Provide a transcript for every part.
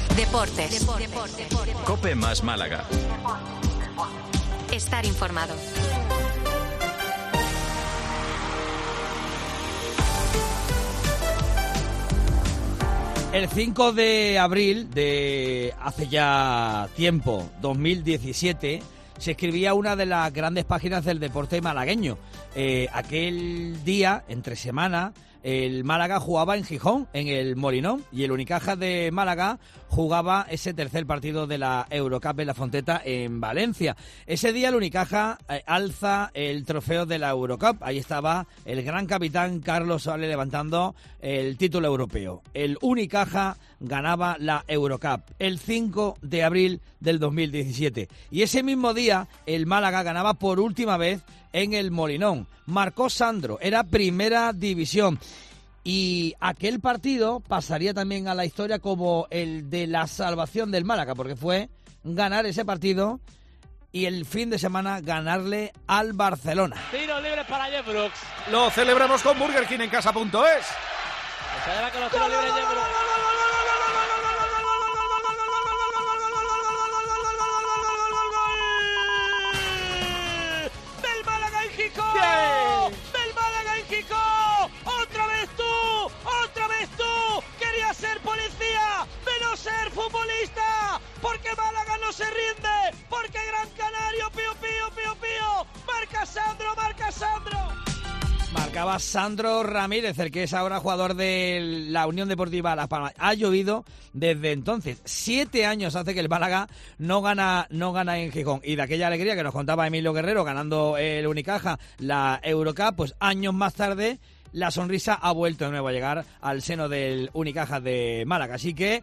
Deportes. COPE más Málaga. Estar informado. El 5 de abril de hace ya tiempo, 2017, se escribía una de las grandes páginas del deporte malagueño. Aquel día, entre semana, el Málaga jugaba en Gijón, en el Molinón, y el Unicaja de Málaga jugaba ese tercer partido de la Eurocup en la Fonteta en Valencia. Ese día el Unicaja alza el trofeo de la Eurocup. Ahí estaba el gran capitán Carlos Soler levantando el título europeo. El Unicaja ganaba la Eurocup el 5 de abril del 2017. Y ese mismo día el Málaga ganaba por última vez en el Molinón. Marcó Sandro, era primera división. Y aquel partido pasaría también a la historia como el de la salvación del Málaga, porque fue ganar ese partido y el fin de semana ganarle al Barcelona. Tiros libres para Jeff Brooks. Lo celebramos con Burger King en casa.es. Se celebra con los tiros libres Jeff Brooks. ¡Del Málaga en Gijón! ¡Del Málaga en Gijón! ¡Otra vez tú! ¡Querías ser policía, pero ser futbolista! Porque Málaga no se rinde, porque Gran Canario, pío, pío, pío, pío. ¡Marca Sandro, marca Sandro! Marcaba Sandro Ramírez, el que es ahora jugador de la Unión Deportiva Las Palmas. Ha llovido desde entonces. 7 años hace que el Málaga no gana en Gijón. Y de aquella alegría que nos contaba Emilio Guerrero ganando el Unicaja la Eurocup, pues años más tarde la sonrisa ha vuelto de nuevo a llegar al seno del Unicaja de Málaga. Así que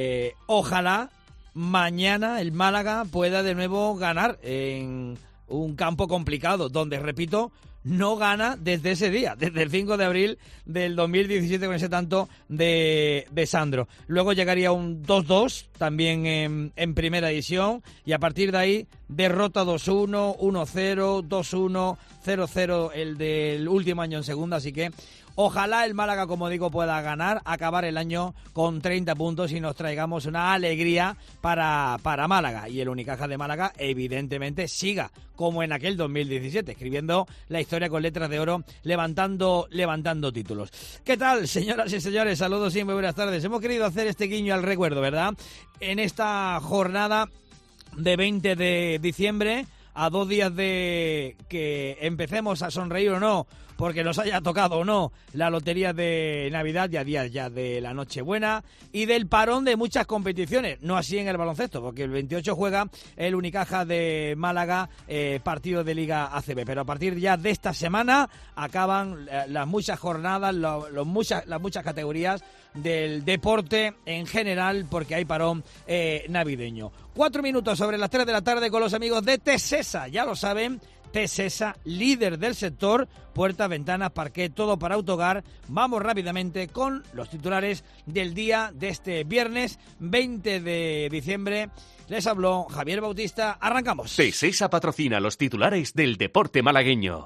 ojalá mañana el Málaga pueda de nuevo ganar en un campo complicado, donde, repito, no gana desde ese día, desde el 5 de abril del 2017 con ese tanto de Sandro. Luego llegaría un 2-2 también en primera división y a partir de ahí derrota 2-1, 1-0, 2-1, 0-0 el del último año en segunda, así que ojalá el Málaga, como digo, pueda ganar, acabar el año con 30 puntos y nos traigamos una alegría para Málaga. Y el Unicaja de Málaga, evidentemente, siga como en aquel 2017, escribiendo la historia con letras de oro, levantando títulos. ¿Qué tal, señoras y señores? Saludos y muy buenas tardes. Hemos querido hacer este guiño al recuerdo, ¿verdad? En esta jornada de 20 de diciembre, a 2 días de que empecemos a sonreír o no, porque nos haya tocado o no la lotería de Navidad, y a días ya de la Nochebuena y del parón de muchas competiciones, no así en el baloncesto, porque el 28 juega el Unicaja de Málaga partido de Liga ACB, pero a partir ya de esta semana acaban las muchas jornadas, las muchas categorías del deporte en general, porque hay parón navideño. 4 minutos sobre las 3 de la tarde con los amigos de Tesesa, ya lo saben. Tesesa, líder del sector, puertas, ventanas, parquet, todo para autohogar. Vamos rápidamente con los titulares del día de este viernes 20 de diciembre. Les habló Javier Bautista. Arrancamos. Tesesa patrocina los titulares del deporte malagueño.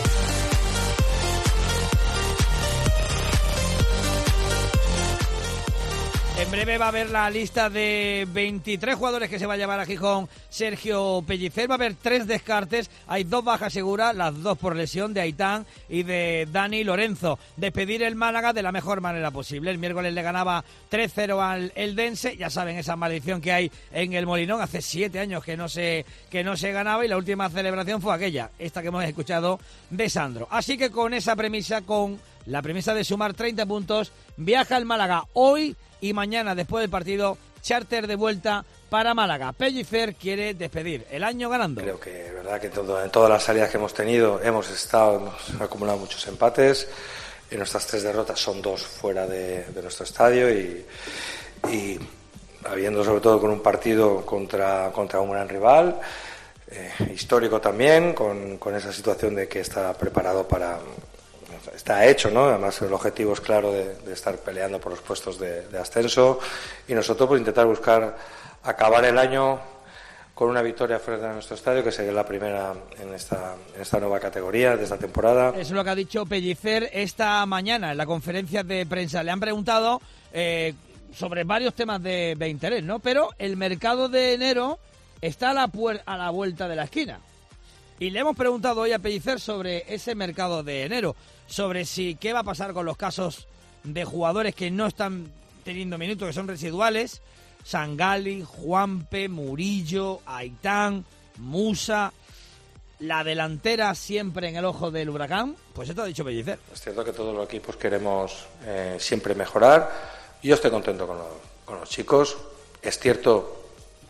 En breve va a haber la lista de 23 jugadores que se va a llevar a Gijón Sergio Pellicer. Va a haber 3 descartes. Hay 2 bajas seguras, las 2 por lesión, de Aitán y de Dani Lorenzo. Despedir el Málaga de la mejor manera posible. El miércoles le ganaba 3-0 al Eldense. Ya saben, esa maldición que hay en el Molinón. Hace 7 años que no se ganaba, y la última celebración fue aquella, esta que hemos escuchado de Sandro. Así que con esa premisa, con la premisa de sumar 30 puntos, viaja el Málaga hoy y mañana, después del partido, charter de vuelta para Málaga. Pellicer quiere despedir el año ganando. Creo que es verdad que en todas las salidas que hemos tenido hemos acumulado muchos empates. En nuestras 3 derrotas son 2 fuera de nuestro estadio y habiendo sobre todo con un partido contra un gran rival, histórico también, con esa situación de que está preparado está hecho, ¿no? Además el objetivo es claro de estar peleando por los puestos de ascenso, y nosotros pues intentar buscar acabar el año con una victoria fuera de nuestro estadio, que sería la primera en esta nueva categoría de esta temporada. Eso es lo que ha dicho Pellicer esta mañana en la conferencia de prensa. Le han preguntado sobre varios temas de interés, ¿no? Pero el mercado de enero está a la vuelta de la esquina. Y le hemos preguntado hoy a Pellicer sobre ese mercado de enero, sobre qué va a pasar con los casos de jugadores que no están teniendo minutos, que son residuales. Sangali, Juanpe, Murillo, Aitán, Musa, la delantera siempre en el ojo del huracán. Pues esto ha dicho Pellicer. Es cierto que todos los equipos queremos siempre mejorar. Yo estoy contento con los chicos. Es cierto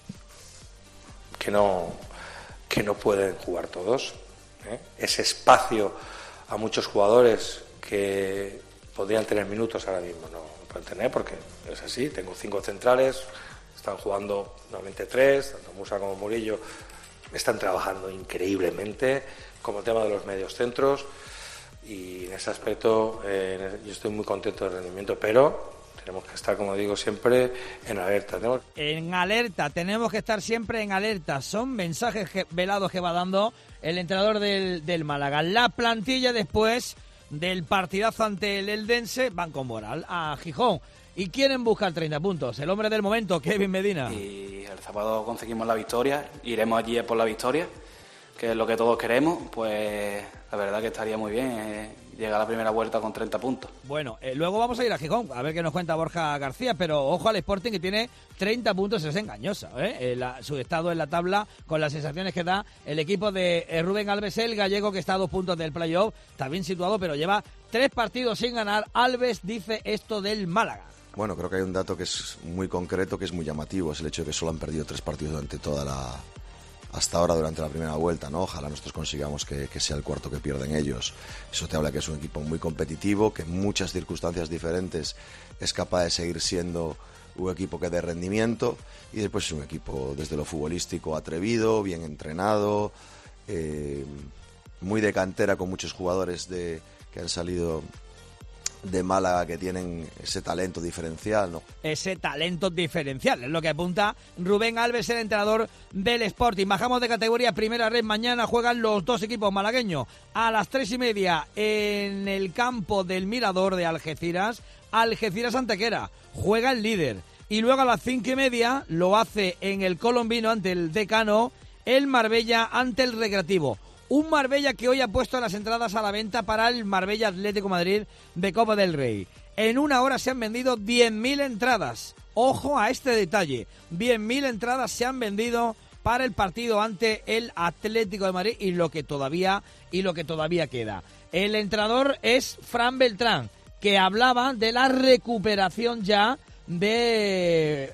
que no pueden jugar todos. Ese espacio a muchos jugadores que podrían tener minutos ahora mismo no pueden tener, porque es así. Tengo 5 centrales, están jugando normalmente 3, tanto Musa como Murillo están trabajando increíblemente, como el tema de los medios centros, y en ese aspecto yo estoy muy contento del rendimiento, pero tenemos que estar, como digo siempre, en alerta. Tenemos que estar siempre en alerta. Son mensajes velados que va dando el entrenador del Málaga. La plantilla después del partidazo ante el Eldense van con moral a Gijón y quieren buscar 30 puntos. El hombre del momento, Kevin Medina. Y el sábado conseguimos la victoria, iremos allí por la victoria, que es lo que todos queremos. Pues la verdad que estaría muy bien llegar a la primera vuelta con 30 puntos. Bueno, luego vamos a ir a Gijón, a ver qué nos cuenta Borja García, pero ojo al Sporting, que tiene 30 puntos, es engañosa, su estado en la tabla, con las sensaciones que da el equipo de Rubén Alves, el gallego, que está a 2 puntos del playoff, está bien situado, pero lleva 3 partidos sin ganar. Alves dice esto del Málaga. Bueno, creo que hay un dato que es muy concreto, que es muy llamativo, es el hecho de que solo han perdido 3 partidos hasta ahora durante la primera vuelta, ¿no? Ojalá nosotros consigamos que sea el cuarto que pierden ellos. Eso te habla que es un equipo muy competitivo, que en muchas circunstancias diferentes es capaz de seguir siendo un equipo que dé rendimiento, y después es un equipo desde lo futbolístico atrevido, bien entrenado, muy de cantera, con muchos jugadores que han salido de Málaga, que tienen ese talento diferencial, ¿no? Ese talento diferencial es lo que apunta Rubén Alves, el entrenador del Sporting. Bajamos de categoría, primera red. Mañana juegan los 2 equipos malagueños a las 3:30 en el campo del Mirador de Algeciras. Algeciras Antequera, juega el líder. Y luego a las 5:30 lo hace en el Colombino ante el Decano, el Marbella ante el Recreativo. Un Marbella que hoy ha puesto las entradas a la venta para el Marbella Atlético Madrid de Copa del Rey. En una hora se han vendido 10.000 entradas. Ojo a este detalle. 10.000 entradas se han vendido para el partido ante el Atlético de Madrid y lo que todavía queda. El entrenador es Fran Beltrán, que hablaba de la recuperación ya de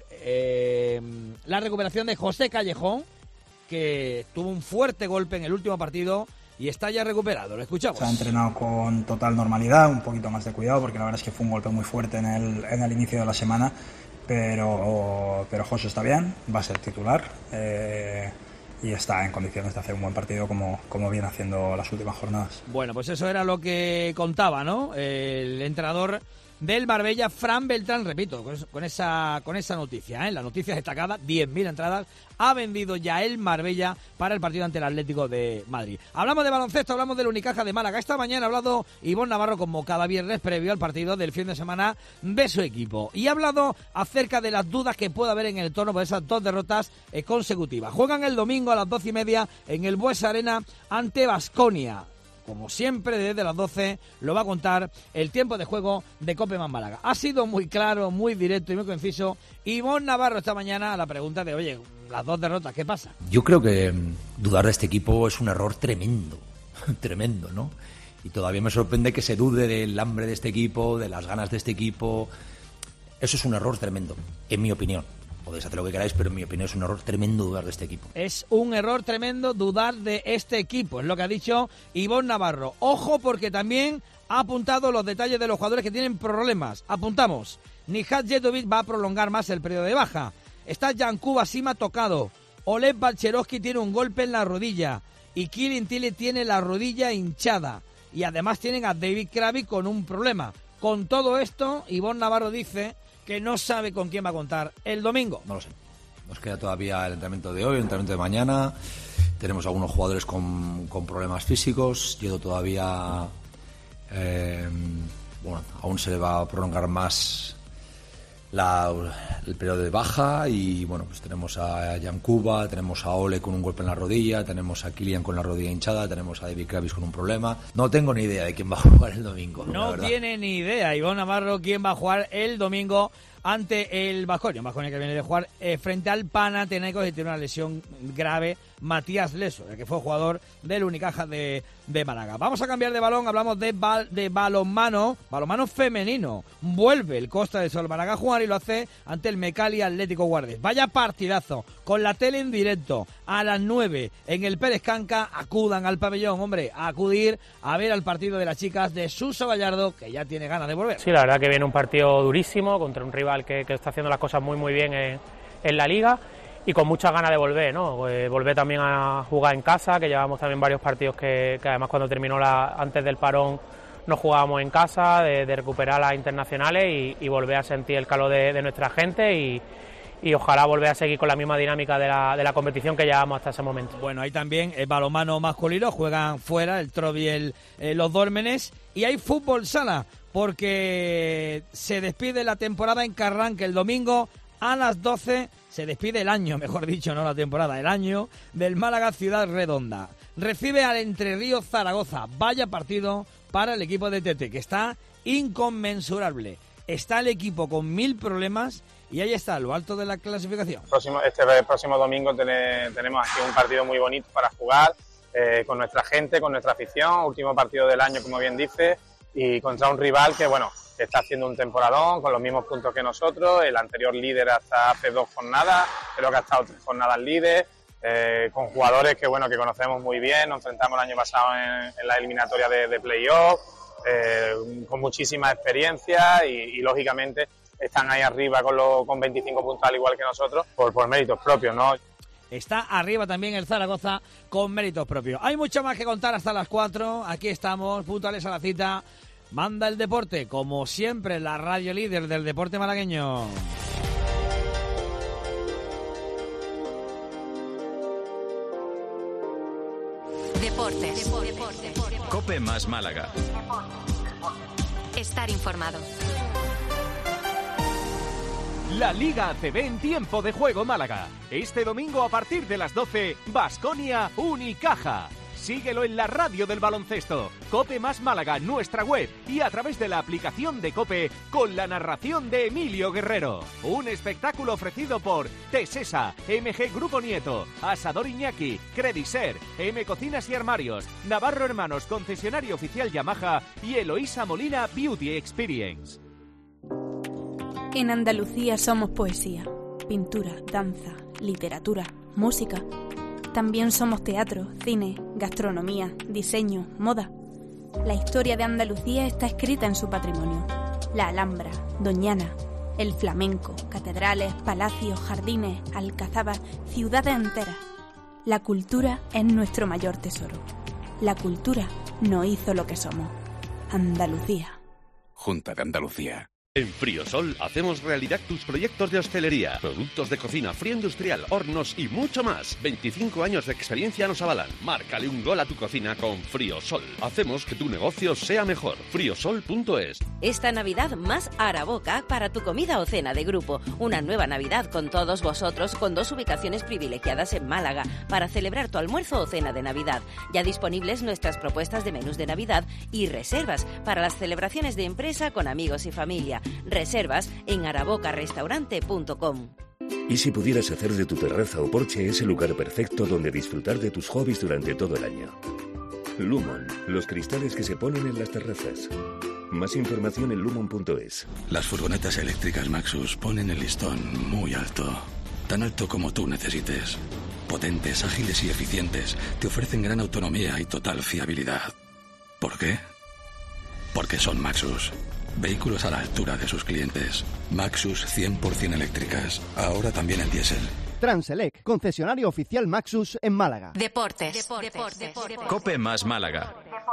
José Callejón, que tuvo un fuerte golpe en el último partido y está ya recuperado. Lo escuchamos. Se ha entrenado con total normalidad, un poquito más de cuidado, porque la verdad es que fue un golpe muy fuerte en el inicio de la semana, pero José está bien, va a ser titular y está en condiciones de hacer un buen partido como viene haciendo las últimas jornadas. Bueno, pues eso era lo que contaba, ¿no? El entrenador del Marbella, Fran Beltrán, repito, con esa noticia, la noticia destacada, 10.000 entradas ha vendido ya el Marbella para el partido ante el Atlético de Madrid. Hablamos de baloncesto, hablamos del Unicaja de Málaga. Esta mañana ha hablado Ivonne Navarro, como cada viernes, previo al partido del fin de semana de su equipo, y ha hablado acerca de las dudas que puede haber en el entorno por esas 2 derrotas consecutivas. Juegan el domingo a las 12:30 en el Buesa Arena ante Baskonia. Como siempre, desde las 12 lo va a contar el tiempo de juego de Copeman Málaga. Ha sido muy claro, muy directo y muy conciso Ivonne Navarro esta mañana a la pregunta de, oye, las 2 derrotas, ¿qué pasa? Yo creo que dudar de este equipo es un error tremendo, tremendo, ¿no? Y todavía me sorprende que se dude del hambre de este equipo, de las ganas de este equipo. Eso es un error tremendo, en mi opinión. Podéis hacer lo que queráis, pero en mi opinión es un error tremendo dudar de este equipo. Es un error tremendo dudar de este equipo, es lo que ha dicho Ivonne Navarro. Ojo, porque también ha apuntado los detalles de los jugadores que tienen problemas. Apuntamos, Nihat Jetovic va a prolongar más el periodo de baja. Está Yankuba Sima tocado. Oleg Balcherovsky tiene un golpe en la rodilla. Y Kilin Tilly tiene la rodilla hinchada. Y además tienen a David Kravitz con un problema. Con todo esto, Ivonne Navarro dice que no sabe con quién va a contar el domingo. No lo sé. Nos queda todavía el entrenamiento de hoy, el entrenamiento de mañana. Tenemos algunos jugadores con problemas físicos. Yedo todavía, aún se le va a prolongar más el periodo de baja y bueno, pues tenemos a Yankuba, tenemos a Ole con un golpe en la rodilla, tenemos a Kylian con la rodilla hinchada, tenemos a David Kravis con un problema. No tengo ni idea de quién va a jugar el domingo. No tiene ni idea Ivonne Navarro quién va a jugar el domingo ante el Baskonia. Baskonia que viene de jugar frente al Panathinaikos y tiene una lesión grave, Matías Leso, el que fue jugador del Unicaja de Málaga. Vamos a cambiar de balón, hablamos de balonmano femenino. Vuelve el Costa del Sol Málaga a jugar y lo hace ante el Mecali Atlético Guardés. Vaya partidazo, con la tele en directo, a las 9 en el Pérez Canca. Acudan al pabellón, hombre, a acudir a ver al partido de las chicas de Suso Gallardo, que ya tiene ganas de volver. Sí, la verdad que viene un partido durísimo contra un rival que está haciendo las cosas muy bien en la liga y con muchas ganas de volver, ¿no? Volver también a jugar en casa, que llevamos también varios partidos que además cuando terminó antes del parón no jugábamos en casa, de recuperar las internacionales y volver a sentir el calor de nuestra gente y ojalá volver a seguir con la misma dinámica de la competición que llevamos hasta ese momento. Bueno, ahí también el balonmano masculino, juegan fuera el Trobi y los Dólmenes, y hay fútbol sala, porque se despide la temporada en Carranque el domingo a las 12, se despide el año, mejor dicho, no la temporada, el año del Málaga Ciudad Redonda. Recibe al Entre Ríos Zaragoza, vaya partido para el equipo de Tete, que está inconmensurable. Está el equipo con 1000 problemas y ahí está, lo alto de la clasificación. Este próximo domingo tenemos aquí un partido muy bonito para jugar, con nuestra gente, con nuestra afición, último partido del año, como bien dice, y contra un rival que, bueno, está haciendo un temporadón con los mismos puntos que nosotros, el anterior líder hasta hace 2 jornadas, creo que ha estado 3 jornadas líder, con jugadores que, bueno, que conocemos muy bien, nos enfrentamos el año pasado en la eliminatoria de playoff, con muchísima experiencia y lógicamente están ahí arriba con 25 puntos al igual que nosotros por méritos propios, ¿no? Está arriba también el Zaragoza con méritos propios. Hay mucho más que contar hasta las 4. Aquí estamos, puntuales a la cita. Manda el deporte, como siempre, la radio líder del deporte malagueño. Deportes. COPE más Málaga. Estar informado. La Liga ACB en tiempo de juego Málaga. Este domingo a partir de las 12, Baskonia Unicaja. Síguelo en la radio del baloncesto, COPE más Málaga, nuestra web y a través de la aplicación de COPE con la narración de Emilio Guerrero. Un espectáculo ofrecido por Tesesa, MG Grupo Nieto, Asador Iñaki, Crediser, M Cocinas y Armarios, Navarro Hermanos, concesionario oficial Yamaha y Eloísa Molina Beauty Experience. En Andalucía somos poesía, pintura, danza, literatura, música. También somos teatro, cine, gastronomía, diseño, moda. La historia de Andalucía está escrita en su patrimonio. La Alhambra, Doñana, el flamenco, catedrales, palacios, jardines, alcazabas, ciudades enteras. La cultura es nuestro mayor tesoro. La cultura nos hizo lo que somos. Andalucía. Junta de Andalucía. En Friosol hacemos realidad tus proyectos de hostelería, productos de cocina, frío industrial, hornos y mucho más. 25 años de experiencia nos avalan. Márcale un gol a tu cocina con Friosol. Hacemos que tu negocio sea mejor. Friosol.es. Esta Navidad más Araboca para tu comida o cena de grupo. Una nueva Navidad con todos vosotros con 2 ubicaciones privilegiadas en Málaga para celebrar tu almuerzo o cena de Navidad. Ya disponibles nuestras propuestas de menús de Navidad y reservas para las celebraciones de empresa con amigos y familia. Reservas en arabocarestaurante.com. ¿Y si pudieras hacer de tu terraza o porche ese lugar perfecto donde disfrutar de tus hobbies durante todo el año? Lumon, los cristales que se ponen en las terrazas. Más información en lumon.es. Las furgonetas eléctricas Maxus ponen el listón muy alto. Tan alto como tú necesites. Potentes, ágiles y eficientes. Te ofrecen gran autonomía y total fiabilidad. ¿Por qué? Porque son Maxus. Vehículos a la altura de sus clientes. Maxus 100% eléctricas. Ahora también en diésel. Transelec, concesionario oficial Maxus en Málaga. Deportes. COPE más Málaga.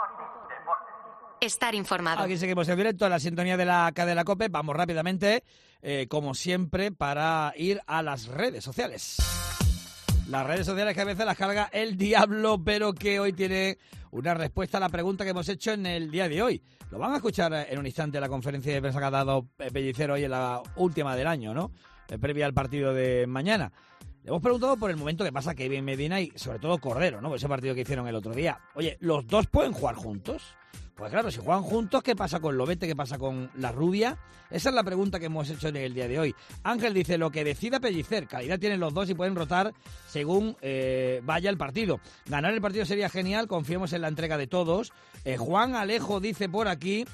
Estar informado. Aquí seguimos en directo en la sintonía de la cadena COPE. Vamos rápidamente, como siempre, para ir a las redes sociales. Las redes sociales que a veces las carga el diablo, pero que hoy tiene una respuesta a la pregunta que hemos hecho en el día de hoy. Lo van a escuchar en un instante la conferencia de prensa que ha dado Pellicer hoy en la última del año, ¿no? Previa al partido de mañana. Le hemos preguntado por el momento que pasa Kevin Medina y sobre todo Cordero, ¿no? Ese partido que hicieron el otro día. Oye, ¿los dos pueden jugar juntos? Pues claro, si juegan juntos, ¿qué pasa con Lobete? ¿Qué pasa con la Rubia? Esa es la pregunta que hemos hecho en el día de hoy. Ángel dice, lo que decida Pellicer, calidad tienen los dos y pueden rotar según vaya el partido. Ganar el partido sería genial, confiemos en la entrega de todos. Juan Alejo dice por aquí,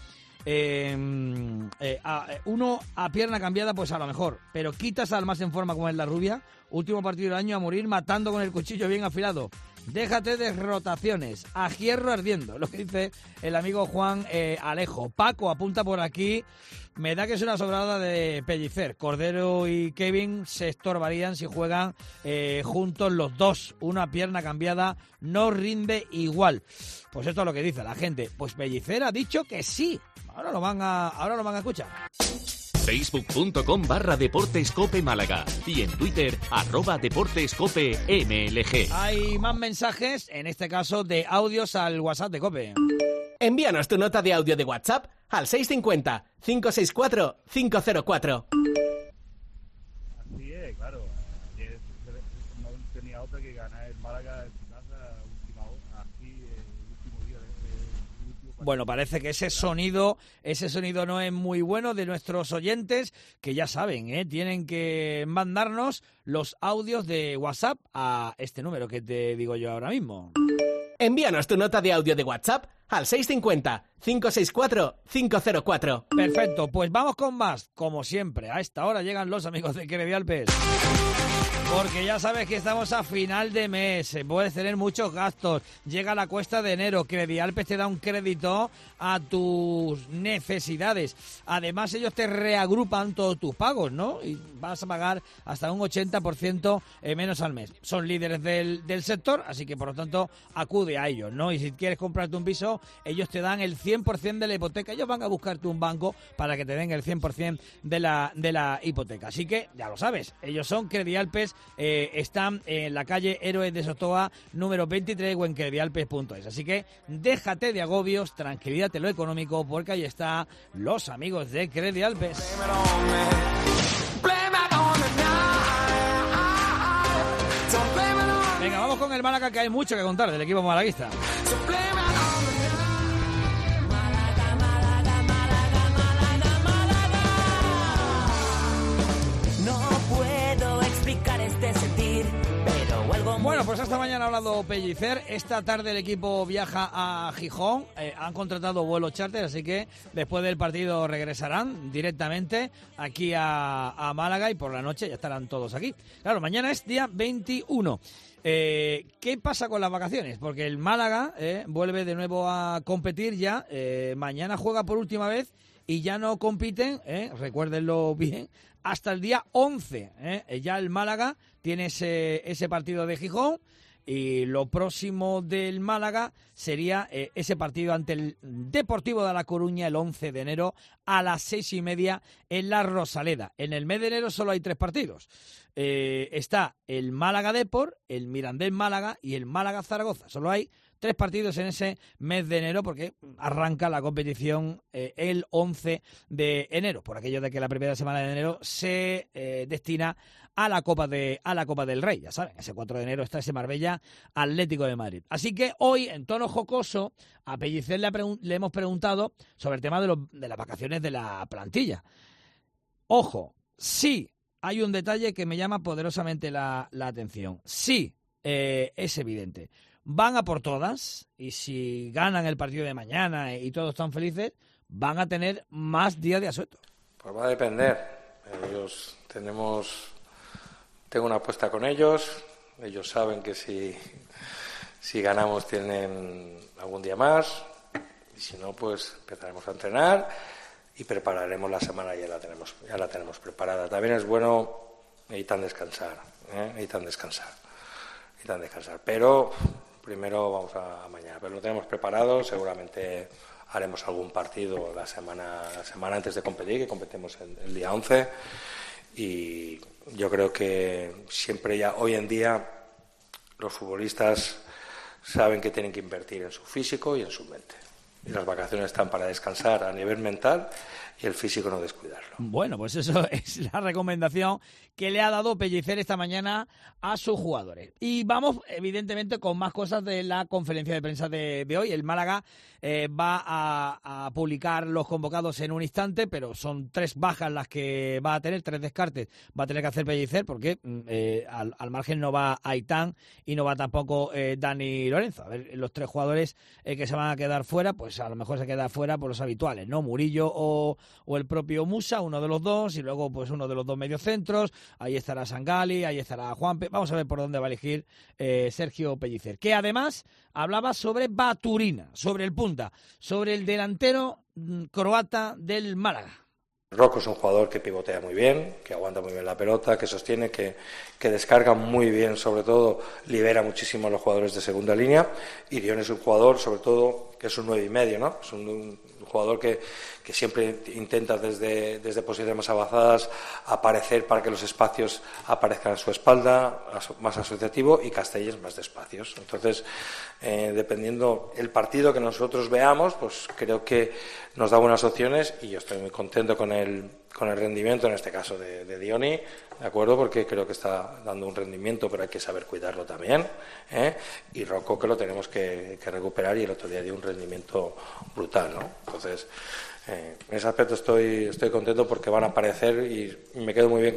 uno a pierna cambiada, pues a lo mejor, pero quitas al más en forma como es la Rubia, último partido del año a morir matando con el cuchillo bien afilado. Déjate de rotaciones, a hierro ardiendo, lo que dice el amigo Juan Alejo. Paco apunta por aquí, me da que es una sobrada de Pellicer. Cordero y Kevin se estorbarían si juegan juntos los dos. Una pierna cambiada no rinde igual. Pues esto es lo que dice la gente. Pues Pellicer ha dicho que sí. Ahora lo van a escuchar. Facebook.com/Deportes Málaga y en Twitter @DeportesCopeMLG. Hay más mensajes, en este caso de audios al WhatsApp de Cope. Envíanos tu nota de audio de WhatsApp al 650-564-504. Así es, claro. Ayer no tenía otra que ganar el Málaga en su casa última hora, aquí el último día. Bueno, parece que ese sonido no es muy bueno de nuestros oyentes, que ya saben, tienen que mandarnos los audios de WhatsApp a este número que te digo yo ahora mismo. Envíanos tu nota de audio de WhatsApp al 650-564-504. Perfecto, pues vamos con más. Como siempre, a esta hora llegan los amigos de Credialpes. Porque ya sabes que estamos a final de mes, puedes tener muchos gastos, llega la cuesta de enero, Credialpes te da un crédito a tus necesidades. Además ellos te reagrupan todos tus pagos, ¿no? Y vas a pagar hasta un 80% menos al mes. Son líderes del sector, así que por lo tanto acude a ellos, ¿no? Y si quieres comprarte un piso, ellos te dan el 100% de la hipoteca. Ellos van a buscarte un banco para que te den el 100% de la hipoteca. Así que ya lo sabes, ellos son Credialpes. Están en la calle Héroes de Sotoa, número 23, o en credialpes.es. Así que déjate de agobios, tranquilízate lo económico, porque ahí están los amigos de Credialpes. Venga, vamos con el Málaga, que hay mucho que contar del equipo malaguista. Bueno, pues esta mañana ha hablado Pellicer. Esta tarde el equipo viaja a Gijón. Han contratado vuelo charter, así que después del partido regresarán directamente aquí a Málaga y por la noche ya estarán todos aquí. Claro, mañana es día 21. ¿Qué pasa con las vacaciones? Porque el Málaga vuelve de nuevo a competir ya. Mañana juega por última vez y ya no compiten, recuérdenlo bien, hasta el día 11. Ya el Málaga tiene ese partido de Gijón y lo próximo del Málaga sería ese partido ante el Deportivo de La Coruña el 11 de enero a las 6:30 en la Rosaleda. En el mes de enero solo hay 3 partidos. Está el Málaga Depor, el Mirandés Málaga y el Málaga Zaragoza. Solo hay 3 partidos en ese mes de enero porque arranca la competición el 11 de enero, por aquello de que la primera semana de enero se destina a la Copa del Rey. Ya saben, ese 4 de enero está ese Marbella Atlético de Madrid. Así que hoy, en tono jocoso, a Pellicer le hemos preguntado sobre el tema de las vacaciones de la plantilla. Ojo, sí, hay un detalle que me llama poderosamente la atención. Sí, es evidente. Van a por todas y si ganan el partido de mañana y todos están felices, van a tener más días de asueto. Pues va a depender. Tengo una apuesta con ellos. Ellos saben que si ganamos tienen algún día más y si no, pues empezaremos a entrenar y prepararemos la semana, ya la tenemos preparada. También es bueno, necesitan descansar. Pero primero vamos a mañana, pero lo tenemos preparado. Seguramente haremos algún partido la semana antes de competir, que competimos el día 11. Y yo creo que siempre ya hoy en día los futbolistas saben que tienen que invertir en su físico y en su mente. Y las vacaciones están para descansar a nivel mental y el físico no descuidarlo. Bueno, pues eso es la recomendación que le ha dado Pellicer esta mañana a sus jugadores. Y vamos, evidentemente, con más cosas de la conferencia de prensa de hoy. El Málaga va a publicar los convocados en un instante, pero son 3 bajas las que va a tener, 3 descartes va a tener que hacer Pellicer, porque al margen no va Aitán y no va tampoco Dani Lorenzo. A ver, los 3 jugadores que se van a quedar fuera, pues a lo mejor se queda fuera por los habituales, ¿no? Murillo o el propio Musa, uno de los dos, y luego pues uno de los 2 mediocentros. Ahí estará Sangali, ahí estará Juanpe. Vamos a ver por dónde va a elegir Sergio Pellicer, que además hablaba sobre Baturina, sobre el punta, sobre el delantero croata del Málaga. Rocco es un jugador que pivotea muy bien, que aguanta muy bien la pelota, que sostiene, que descarga muy bien, sobre todo libera muchísimo a los jugadores de segunda línea. Y Dion es un jugador, sobre todo, que es un 9,5, ¿no? Es un jugador que siempre intenta desde posiciones más avanzadas aparecer para que los espacios aparezcan a su espalda, más asociativo, y Castells más despacios. Entonces, dependiendo el partido que nosotros veamos, pues creo que nos da buenas opciones, y yo estoy muy contento con el rendimiento, en este caso de Dioni, ¿de acuerdo? Porque creo que está dando un rendimiento, pero hay que saber cuidarlo también, y Rocco, que lo tenemos que recuperar, y el otro día dio un rendimiento brutal, ¿no? Entonces, en ese aspecto estoy contento porque van a aparecer, y me quedo muy bien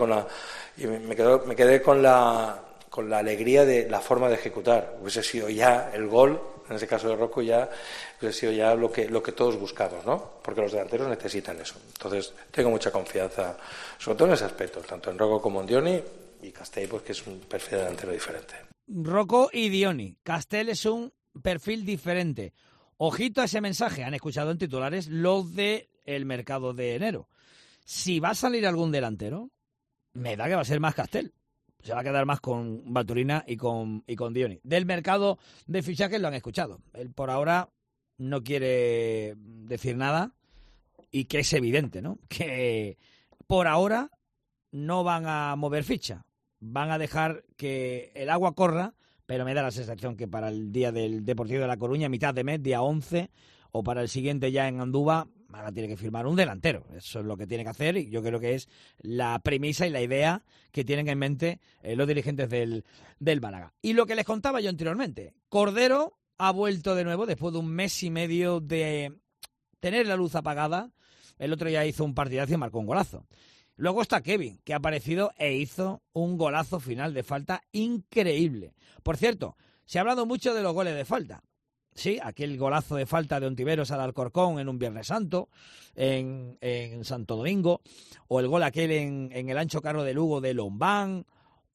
me quedé con la alegría de la forma de ejecutar. Hubiese sido ya el gol, en ese caso de Rocco, ya hubiese sido ya lo que todos buscamos, ¿no? Porque los delanteros necesitan eso. Entonces, tengo mucha confianza, sobre todo en ese aspecto, tanto en Rocco como en Dioni, y Castell, pues que es un perfil de delantero diferente. Rocco y Dioni. Castell es un perfil diferente. Ojito a ese mensaje, han escuchado en titulares los de el mercado de enero. Si va a salir algún delantero, me da que va a ser más Castell. Se va a quedar más con Baturina y con Dioni. Del mercado de fichajes lo han escuchado. Él por ahora no quiere decir nada, y que es evidente, ¿no? Que por ahora no van a mover ficha. Van a dejar que el agua corra, pero me da la sensación que para el día del Deportivo de La Coruña, mitad de mes, día 11, o para el siguiente ya en Andúba, Málaga tiene que firmar un delantero. Eso es lo que tiene que hacer, y yo creo que es la premisa y la idea que tienen en mente los dirigentes del Málaga. Y lo que les contaba yo anteriormente, Cordero ha vuelto de nuevo después de un mes y medio de tener la luz apagada. El otro día hizo un partidazo y marcó un golazo. Luego está Kevin, que ha aparecido e hizo un golazo final de falta increíble. Por cierto, se ha hablado mucho de los goles de falta. Sí, aquel golazo de falta de Ontiveros al Alcorcón en un Viernes Santo, en Santo Domingo, o el gol aquel en el Ancho Carro de Lugo de Lombán.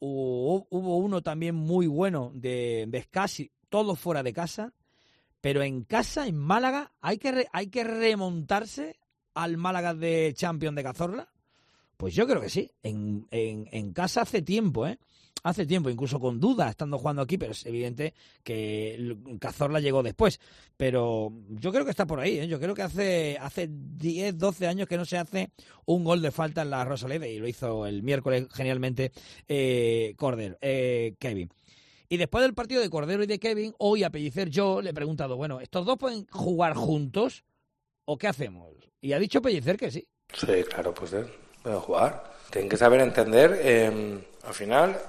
Hubo uno también muy bueno de Escasi, todos fuera de casa, pero en casa, en Málaga, hay que remontarse al Málaga de Champions de Cazorla. Pues yo creo que sí, en casa hace tiempo, hace tiempo, incluso con dudas, estando jugando aquí, pero es evidente que Cazorla llegó después. Pero yo creo que está por ahí, yo creo que hace 10, 12 años que no se hace un gol de falta en la Rosaleda, y lo hizo el miércoles genialmente Cordero, Kevin. Y después del partido de Cordero y de Kevin, hoy a Pellicer yo le he preguntado, bueno, ¿estos dos pueden jugar juntos o qué hacemos? Y ha dicho Pellicer que sí. Sí, claro, pues pueden jugar. Tienen que saber entender, al final,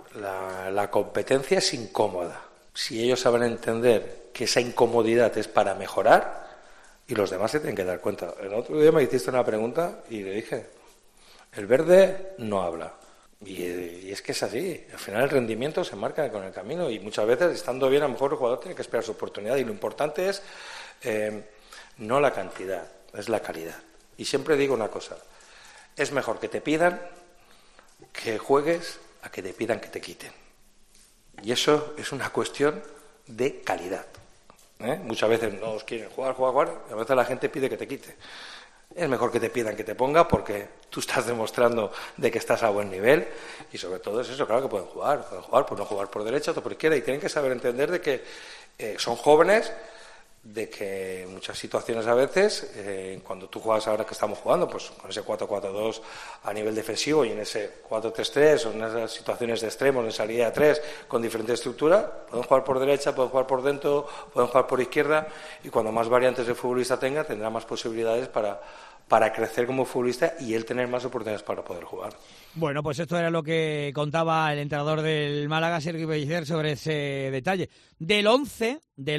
la competencia es incómoda. Si ellos saben entender que esa incomodidad es para mejorar, y los demás se tienen que dar cuenta. El otro día me hiciste una pregunta y le dije, el verde no habla. Y es que es así. Al final el rendimiento se marca con el camino, y muchas veces, estando bien, a lo mejor el jugador tiene que esperar su oportunidad, y lo importante es no la cantidad, es la calidad. Y siempre digo una cosa, es mejor que te pidan que juegues a que te pidan que te quiten. Y eso es una cuestión de calidad. Muchas veces no os quieren jugar, y a veces la gente pide que te quite. Es mejor que te pidan que te ponga, porque tú estás demostrando de que estás a buen nivel, y sobre todo es eso, claro que pueden jugar, pues no jugar por derecha o por izquierda, y tienen que saber entender de que son jóvenes de que muchas situaciones a veces, cuando tú juegas ahora que estamos jugando, pues con ese 4-4-2 a nivel defensivo y en ese 4-3-3 o en esas situaciones de extremos, en salida de 3, con diferente estructura, pueden jugar por derecha, pueden jugar por dentro, pueden jugar por izquierda, y cuando más variantes el futbolista tenga, tendrá más posibilidades para crecer como futbolista y él tener más oportunidades para poder jugar. Bueno, pues esto era lo que contaba el entrenador del Málaga, Sergio Pellicer, sobre ese detalle. Del 11,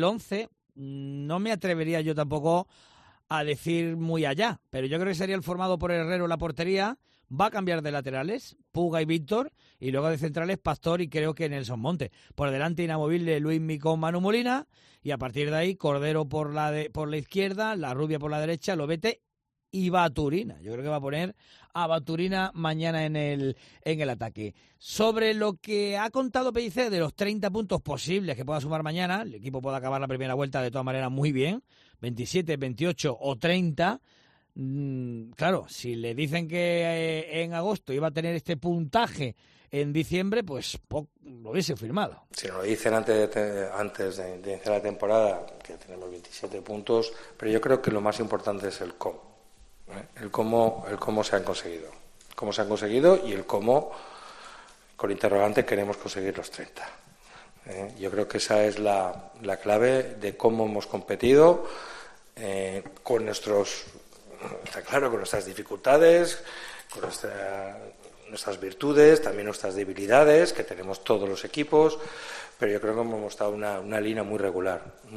no me atrevería yo tampoco a decir muy allá, pero yo creo que sería el formado por Herrero en la portería, va a cambiar de laterales, Puga y Víctor, y luego de centrales Pastor y creo que Nelson Monte. Por delante inamovible Luis Micón, Manu Molina, y a partir de ahí Cordero por la izquierda, La Rubia por la derecha, Lobete y Baturina. Yo creo que va a poner a Baturina mañana en el ataque. Sobre lo que ha contado Pellicer de los 30 puntos posibles que pueda sumar mañana, el equipo puede acabar la primera vuelta de todas maneras muy bien, 27, 28 o 30. Claro, si le dicen que en agosto iba a tener este puntaje en diciembre, pues lo hubiese firmado. Si nos lo dicen antes de iniciar la temporada, que tenemos 27 puntos, pero yo creo que lo más importante es el cómo. El cómo se han conseguido. Cómo se han conseguido y el cómo, con interrogante, queremos conseguir los 30. Yo creo que esa es la clave de cómo hemos competido con nuestros... Está claro, con nuestras dificultades, con nuestras virtudes, también nuestras debilidades, que tenemos todos los equipos, pero yo creo que hemos mostrado una línea muy regular.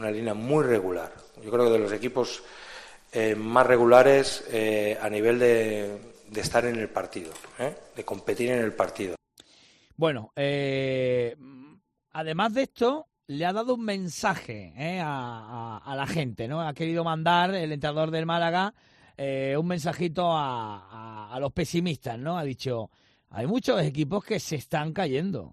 Yo creo que de los equipos más regulares a nivel de estar en el partido, de competir en el partido. Bueno, además de esto, le ha dado un mensaje a la gente, ¿no? Ha querido mandar el entrenador del Málaga un mensajito a los pesimistas, ¿no? Ha dicho, hay muchos equipos que se están cayendo,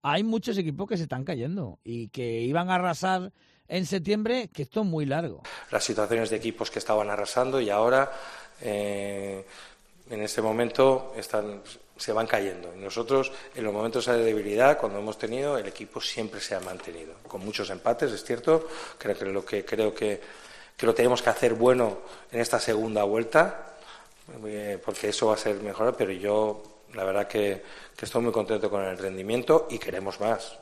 y que iban a arrasar en septiembre, que esto es muy largo. Las situaciones de equipos que estaban arrasando y ahora, en este momento, se van cayendo. Y nosotros, en los momentos de debilidad, cuando hemos tenido, el equipo siempre se ha mantenido. Con muchos empates, es cierto, creo que lo tenemos que hacer bueno en esta segunda vuelta, porque eso va a ser mejor, pero yo, la verdad que estoy muy contento con el rendimiento y queremos más.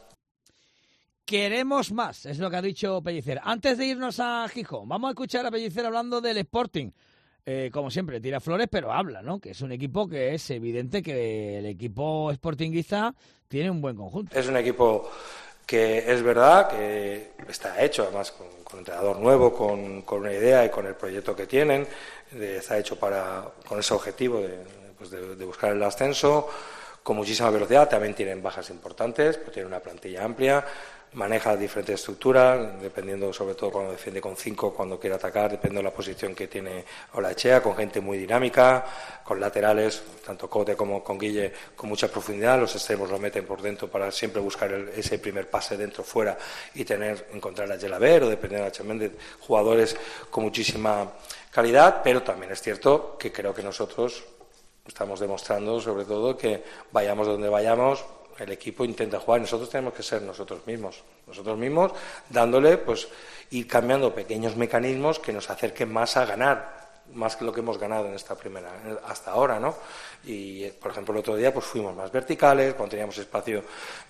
Queremos más, es lo que ha dicho Pellicer. Antes de irnos a Gijón, vamos a escuchar a Pellicer hablando del Sporting. Como siempre, tira flores, pero habla, ¿no? Que es un equipo que es evidente que el equipo sportinguista tiene un buen conjunto. Es un equipo que es verdad que está hecho, además, con un entrenador nuevo, con una idea y con el proyecto que tienen. Está hecho con ese objetivo de buscar el ascenso, con muchísima velocidad. También tienen bajas importantes, pero tienen una plantilla amplia. Maneja diferentes estructuras, dependiendo sobre todo cuando defiende con 5, cuando quiere atacar, dependiendo de la posición que tiene Olaechea, con gente muy dinámica, con laterales, tanto Cote como con Guille, con mucha profundidad. Los extremos lo meten por dentro para siempre buscar ese primer pase dentro-fuera y encontrar a Gelaber o depender de jugadores con muchísima calidad, pero también es cierto que creo que nosotros estamos demostrando, sobre todo, que vayamos donde vayamos, el equipo intenta jugar, nosotros tenemos que ser nosotros mismos dándole, pues, ir cambiando pequeños mecanismos que nos acerquen más a ganar, más que lo que hemos ganado en esta primera, hasta ahora, ¿no? Y, por ejemplo, el otro día pues fuimos más verticales, cuando teníamos espacio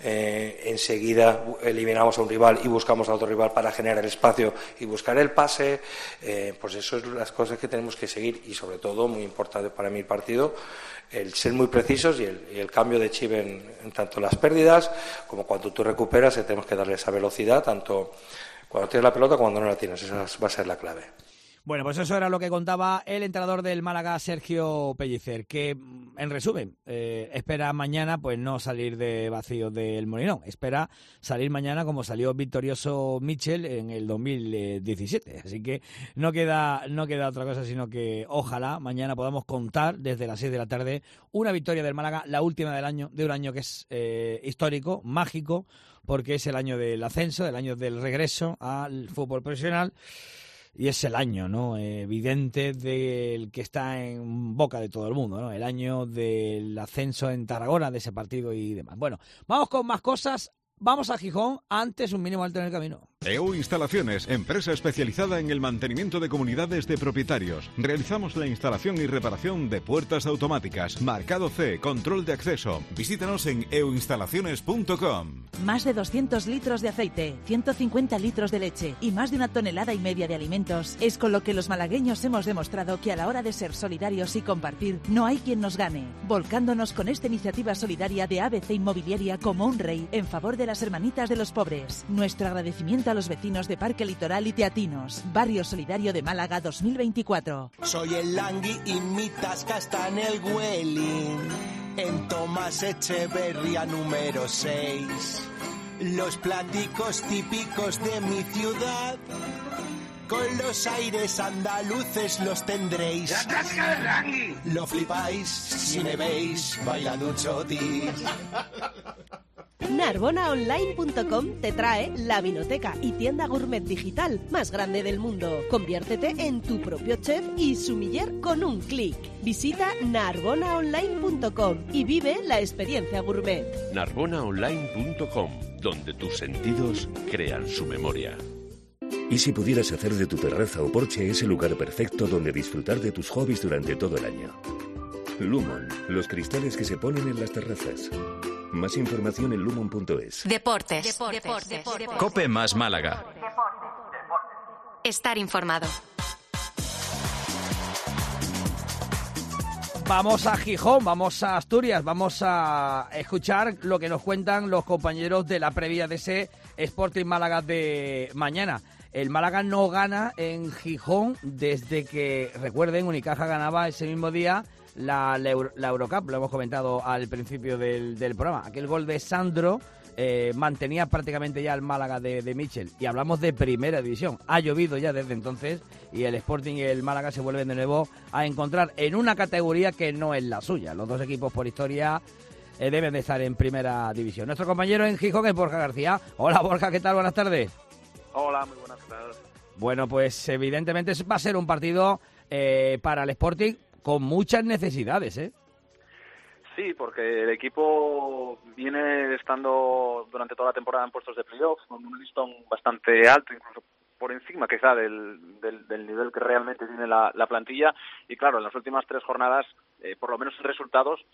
enseguida eliminamos a un rival y buscamos a otro rival para generar espacio y buscar el pase, pues eso es las cosas que tenemos que seguir y, sobre todo, muy importante para mí el partido, el ser muy precisos y el cambio de chip en tanto las pérdidas como cuando tú recuperas, tenemos que darle esa velocidad, tanto cuando tienes la pelota como cuando no la tienes. Esa va a ser la clave. Bueno, pues eso era lo que contaba el entrenador del Málaga, Sergio Pellicer, que, en resumen, espera mañana pues no salir de vacío del Molinón, espera salir mañana como salió victorioso Mitchell en el 2017, así que no queda otra cosa sino que ojalá mañana podamos contar desde las 6 de la tarde una victoria del Málaga, la última de un año que es histórico, mágico, porque es el año del ascenso, el año del regreso al fútbol profesional. Y es el año, ¿no?, evidente del que está en boca de todo el mundo, ¿no? El año del ascenso en Tarragona, de ese partido y demás. Bueno, vamos con más cosas. Vamos a Gijón. Antes, un mínimo alto en el camino. EU Instalaciones, empresa especializada en el mantenimiento de comunidades de propietarios. Realizamos la instalación y reparación de puertas automáticas, marcado C, control de acceso. Visítanos en euinstalaciones.com. Más de 200 litros de aceite, 150 litros de leche y más de 1,5 toneladas de alimentos es con lo que los malagueños hemos demostrado que a la hora de ser solidarios y compartir no hay quien nos gane, volcándonos con esta iniciativa solidaria de ABC Inmobiliaria como un rey en favor de las hermanitas de los pobres. Nuestro agradecimiento a los vecinos de Parque Litoral y Teatinos, Barrio Solidario de Málaga 2024. Soy el Langui y mi tasca está en el Welling, en Tomás Echeverría número 6. Los platicos típicos de mi ciudad, con los aires andaluces los tendréis. ¡La tasca del Langui! Lo flipáis si me veis bailando un chotis. Narbonaonline.com te trae la vinoteca y tienda gourmet digital más grande del mundo. Conviértete en tu propio chef y sumiller con un clic. Visita narbonaonline.com y vive la experiencia gourmet. Narbonaonline.com, donde tus sentidos crean su memoria. ¿Y si pudieras hacer de tu terraza o porche ese lugar perfecto donde disfrutar de tus hobbies durante todo el año? Lumon, los cristales que se ponen en las terrazas. Más información en lumon.es. Deportes. COPE más Málaga. Estar informado. Vamos a Gijón, vamos a Asturias, vamos a escuchar lo que nos cuentan los compañeros de la previa de ese Sporting Málaga de mañana. El Málaga no gana en Gijón desde que, recuerden, Unicaja ganaba ese mismo día la Eurocup, lo hemos comentado al principio del programa. Aquel gol de Sandro mantenía prácticamente ya el Málaga de Michel. Y hablamos de primera división. Ha llovido ya desde entonces y el Sporting y el Málaga se vuelven de nuevo a encontrar en una categoría que no es la suya. Los dos equipos por historia deben de estar en primera división. Nuestro compañero en Gijón es Borja García. Hola Borja, ¿qué tal? Buenas tardes. Hola, muy buenas tardes. Bueno, pues evidentemente va a ser un partido para el Sporting con muchas necesidades, ¿eh? Sí, porque el equipo viene estando durante toda la temporada en puestos de playoff, con un listón bastante alto, incluso por encima quizá del nivel que realmente tiene la plantilla. Y claro, en las últimas 3 jornadas, por lo menos en resultados,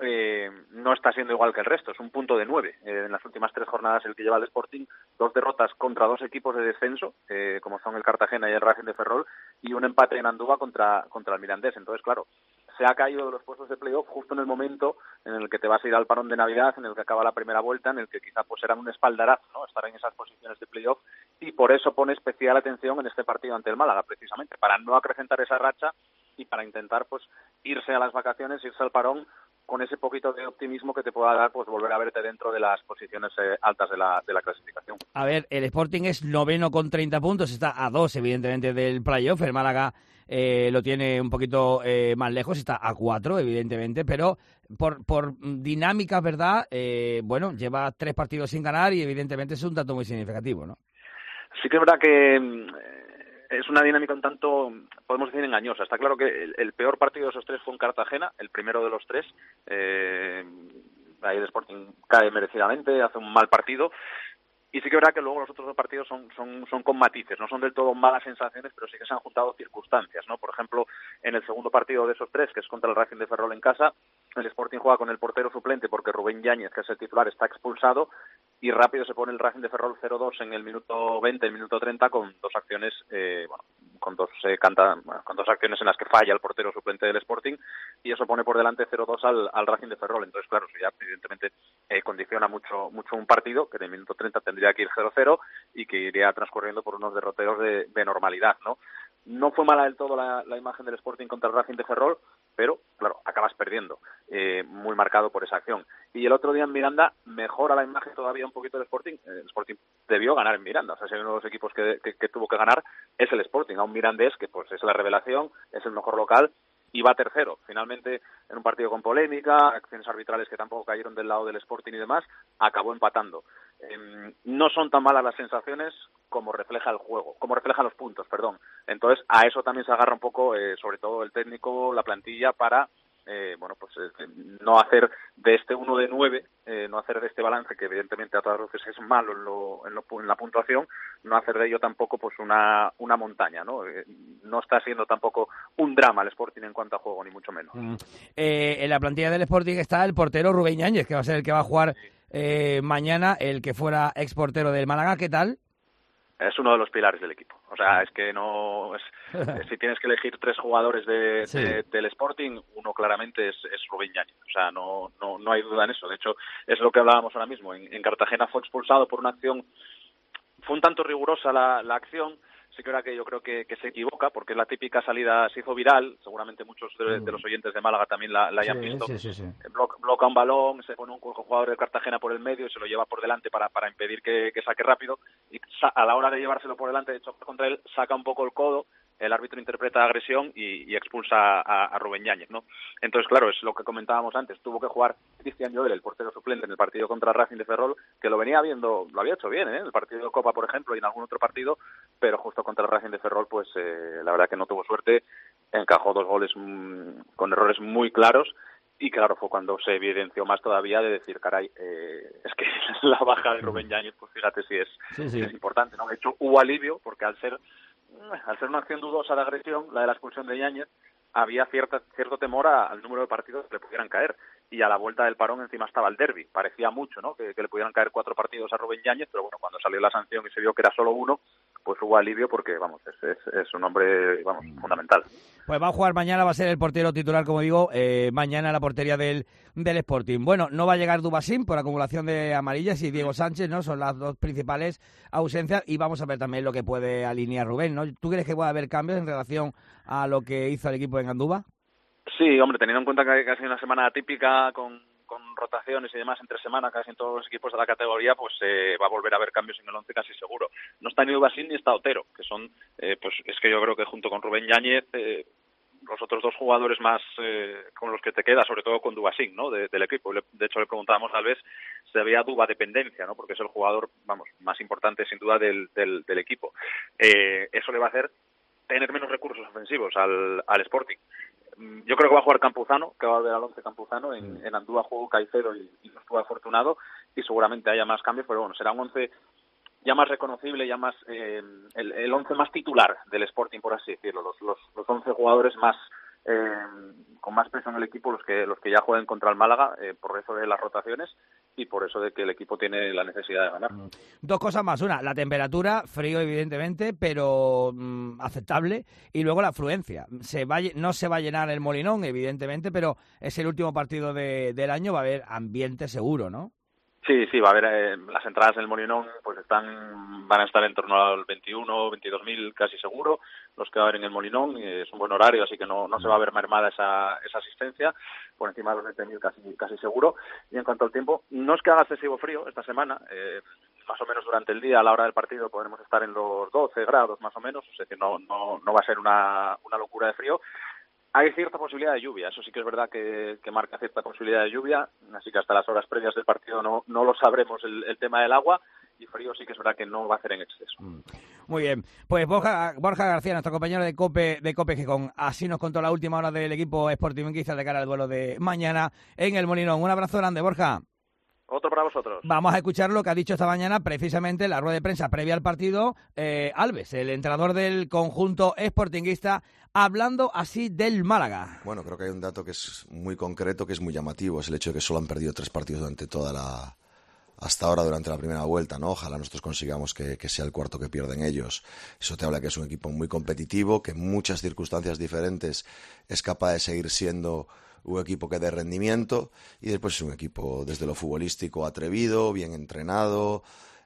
no está siendo igual que el resto. Es un punto de 9 en las últimas 3 jornadas el que lleva el Sporting, 2 derrotas contra 2 equipos de descenso, como son el Cartagena y el Racing de Ferrol, y un empate en Andúba contra el Mirandés. Entonces, claro, se ha caído de los puestos de playoff justo en el momento en el que te vas a ir al parón de Navidad, en el que acaba la primera vuelta, en el que quizá pues será un espaldarazo, ¿no?, estar en esas posiciones de playoff, y por eso pone especial atención en este partido ante el Málaga, precisamente, para no acrecentar esa racha y para intentar pues irse a las vacaciones, irse al parón con ese poquito de optimismo que te pueda dar pues volver a verte dentro de las posiciones altas de la clasificación. A ver, el Sporting es noveno con 30 puntos, está a 2 evidentemente del playoff, el Málaga lo tiene un poquito más lejos, está a 4 evidentemente, pero por dinámica, ¿verdad? Bueno, lleva 3 partidos sin ganar y evidentemente es un dato muy significativo, ¿no? Sí que es verdad que es una dinámica un tanto, podemos decir, engañosa. Está claro que el peor partido de esos 3 fue en Cartagena, el primero de los 3. Ahí el Sporting cae merecidamente, hace un mal partido. Y sí que es verdad que luego los otros 2 partidos son con matices, no son del todo malas sensaciones, pero sí que se han juntado circunstancias, ¿no? Por ejemplo, en el segundo partido de esos 3, que es contra el Racing de Ferrol en casa, el Sporting juega con el portero suplente porque Rubén Yáñez, que es el titular, está expulsado, y rápido se pone el Racing de Ferrol 0-2 en el minuto 20, el minuto 30, con 2 acciones, con dos acciones en las que falla el portero suplente del Sporting, y eso pone por delante 0-2 al Racing de Ferrol. Entonces, claro, eso ya evidentemente condiciona mucho un partido, que en el minuto 30 tendría que ir 0-0 y que iría transcurriendo por unos derroteros de normalidad, ¿no? No fue mala del todo la imagen del Sporting contra el Racing de Ferrol, pero, claro, acabas perdiendo, muy marcado por esa acción. Y el otro día en Miranda mejora la imagen todavía un poquito del Sporting. El Sporting debió ganar en Miranda, o sea, si hay uno de los equipos que tuvo que ganar es el Sporting, a un Mirandés que pues es la revelación, es el mejor local y va tercero. Finalmente, en un partido con polémica, acciones arbitrales que tampoco cayeron del lado del Sporting y demás, acabó empatando. No son tan malas las sensaciones como refleja el juego, como reflejan los puntos, perdón. Entonces, a eso también se agarra un poco, sobre todo el técnico, la plantilla, para no hacer de este 1 de 9, no hacer de este balance balance, que evidentemente a todas luces es malo en la puntuación, no hacer de ello tampoco pues una montaña, ¿no? No está siendo tampoco un drama el Sporting en cuanto a juego, ni mucho menos. En la plantilla del Sporting está el portero Rubén Yáñez, que va a ser el que va a jugar mañana, el que fuera exportero del Málaga. ¿Qué tal? Es uno de los pilares del equipo. O sea, es que no... si tienes que elegir 3 jugadores del Sporting, uno claramente es Rubén Yáñez. O sea, no hay duda en eso. De hecho, es lo que hablábamos ahora mismo. En Cartagena fue expulsado por una acción... Fue un tanto rigurosa la acción. Sí que ahora que yo creo que se equivoca, porque la típica salida se hizo viral, seguramente muchos de los oyentes de Málaga también la hayan visto. Sí. Bloca un balón, se pone un jugador de Cartagena por el medio y se lo lleva por delante para impedir que saque rápido, y a la hora de llevárselo por delante, de chocar contra él, saca un poco el codo, el árbitro interpreta agresión y expulsa a Rubén Yáñez, ¿no? Entonces, claro, es lo que comentábamos antes, tuvo que jugar Cristian Joel, el portero suplente, en el partido contra Racing de Ferrol, que lo había hecho bien, el partido de Copa, por ejemplo, y en algún otro partido, pero justo contra el Racing de Ferrol, pues la verdad que no tuvo suerte, encajó 2 goles con errores muy claros, y claro, fue cuando se evidenció más todavía de decir, caray, es que la baja de Rubén Yáñez, pues fíjate si es importante, ¿no? De hecho, hubo alivio, porque al ser una acción dudosa de agresión, la de la expulsión de Yáñez, había cierto temor al número de partidos que le pudieran caer, y a la vuelta del parón encima estaba el derbi. Parecía mucho, ¿no?, que le pudieran caer 4 partidos a Rubén Yáñez, pero bueno, cuando salió la sanción y se vio que era solo 1, pues hubo alivio, porque vamos, es un hombre, vamos, fundamental. Pues va a jugar mañana, va a ser el portero titular, como digo, mañana en la portería del Sporting. Bueno, no va a llegar Dubasín por acumulación de amarillas, y Diego Sánchez, ¿no?, son las 2 principales ausencias, y vamos a ver también lo que puede alinear Rubén, ¿no? ¿Tú crees que puede haber cambios en relación a lo que hizo el equipo en Andúba? Sí, hombre, teniendo en cuenta que ha sido una semana típica con rotaciones y demás entre semana casi en todos los equipos de la categoría, pues va a volver a haber cambios en el 11 casi seguro. No está ni Dubasín ni está Otero, que son, pues es que yo creo que junto con Rubén Yáñez, los otros 2 jugadores más con los que te queda, sobre todo con Dubasín, ¿no?, del equipo. De hecho, le preguntábamos tal vez si había Duba dependencia, ¿no?, porque es el jugador, vamos, más importante sin duda del equipo. Eso le va a hacer tener menos recursos ofensivos al Sporting. Yo creo que va a jugar Campuzano, que va a volver al 11 Campuzano. En Andúa jugó Caicedo y no estuvo afortunado, y seguramente haya más cambios, pero bueno, será un 11 ya más reconocible, ya más el 11 más titular del Sporting, por así decirlo. Los 11 jugadores más con más peso en el equipo, los que ya juegan contra el Málaga, por eso de las rotaciones y por eso de que el equipo tiene la necesidad de ganar. 2 cosas más. Una, la temperatura, frío evidentemente, pero aceptable, y luego la afluencia. No se va a llenar el Molinón, evidentemente, pero es el último partido del año, va a haber ambiente seguro, ¿no? Sí, va a haber las entradas en el Molinón, pues van a estar en torno al 21, 22.000 casi seguro, los que va a haber en el Molinón, es un buen horario, así que no se va a ver mermada esa asistencia, por encima de los 20.000 casi seguro. Y en cuanto al tiempo, no es que haga excesivo frío esta semana, más o menos durante el día, a la hora del partido, podremos estar en los 12 grados más o menos, es decir, no va a ser una locura de frío. Hay cierta posibilidad de lluvia, eso sí que es verdad que marca cierta posibilidad de lluvia, así que hasta las horas previas del partido no lo sabremos el tema del agua, y frío sí que es verdad que no va a hacer en exceso. Muy bien, pues Borja García, nuestro compañero de COPE Gijón, así nos contó la última hora del equipo Sportivinguista de cara al duelo de mañana en el Molinón. Un abrazo grande, Borja. Otro para vosotros. Vamos a escuchar lo que ha dicho esta mañana, precisamente en la rueda de prensa previa al partido, Alves, el entrenador del conjunto sportinguista, hablando así del Málaga. Bueno, creo que hay un dato que es muy concreto, que es muy llamativo, es el hecho de que solo han perdido 3 partidos hasta ahora durante la primera vuelta, ¿no? Ojalá nosotros consigamos que sea el cuarto que pierden ellos. Eso te habla que es un equipo muy competitivo, que en muchas circunstancias diferentes es capaz de seguir siendo un equipo que dé rendimiento, y después es un equipo desde lo futbolístico atrevido, bien entrenado,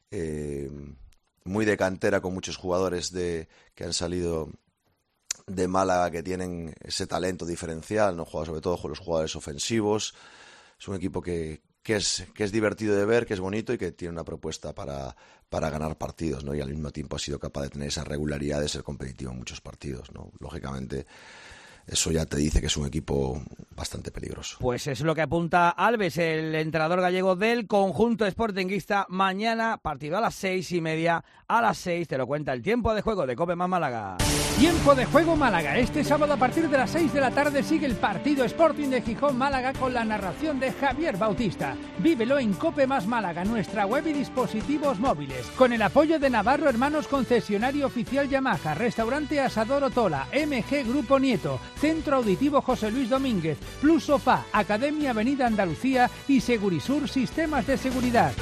muy de cantera, con muchos jugadores que han salido de Málaga que tienen ese talento diferencial, ¿no? Juega sobre todo con los jugadores ofensivos. Es un equipo que es divertido de ver, que es bonito y que tiene una propuesta para ganar partidos, ¿no? Y al mismo tiempo ha sido capaz de tener esa regularidad de ser competitivo en muchos partidos, ¿no? Lógicamente eso ya te dice que es un equipo bastante peligroso. Pues es lo que apunta Alves, el entrenador gallego del conjunto sportinguista. Mañana, partido a las 6:30, a las 6, te lo cuenta el tiempo de juego de COPE más Málaga. Tiempo de juego Málaga. Este sábado a partir de las 6 de la tarde sigue el partido Sporting de Gijón Málaga con la narración de Javier Bautista. Vívelo en COPE más Málaga, nuestra web y dispositivos móviles. Con el apoyo de Navarro Hermanos, concesionario oficial Yamaha, Restaurante Asador Otola, MG Grupo Nieto, Centro Auditivo José Luis Domínguez, Plus Sofá, Academia Avenida Andalucía y Segurisur Sistemas de Seguridad.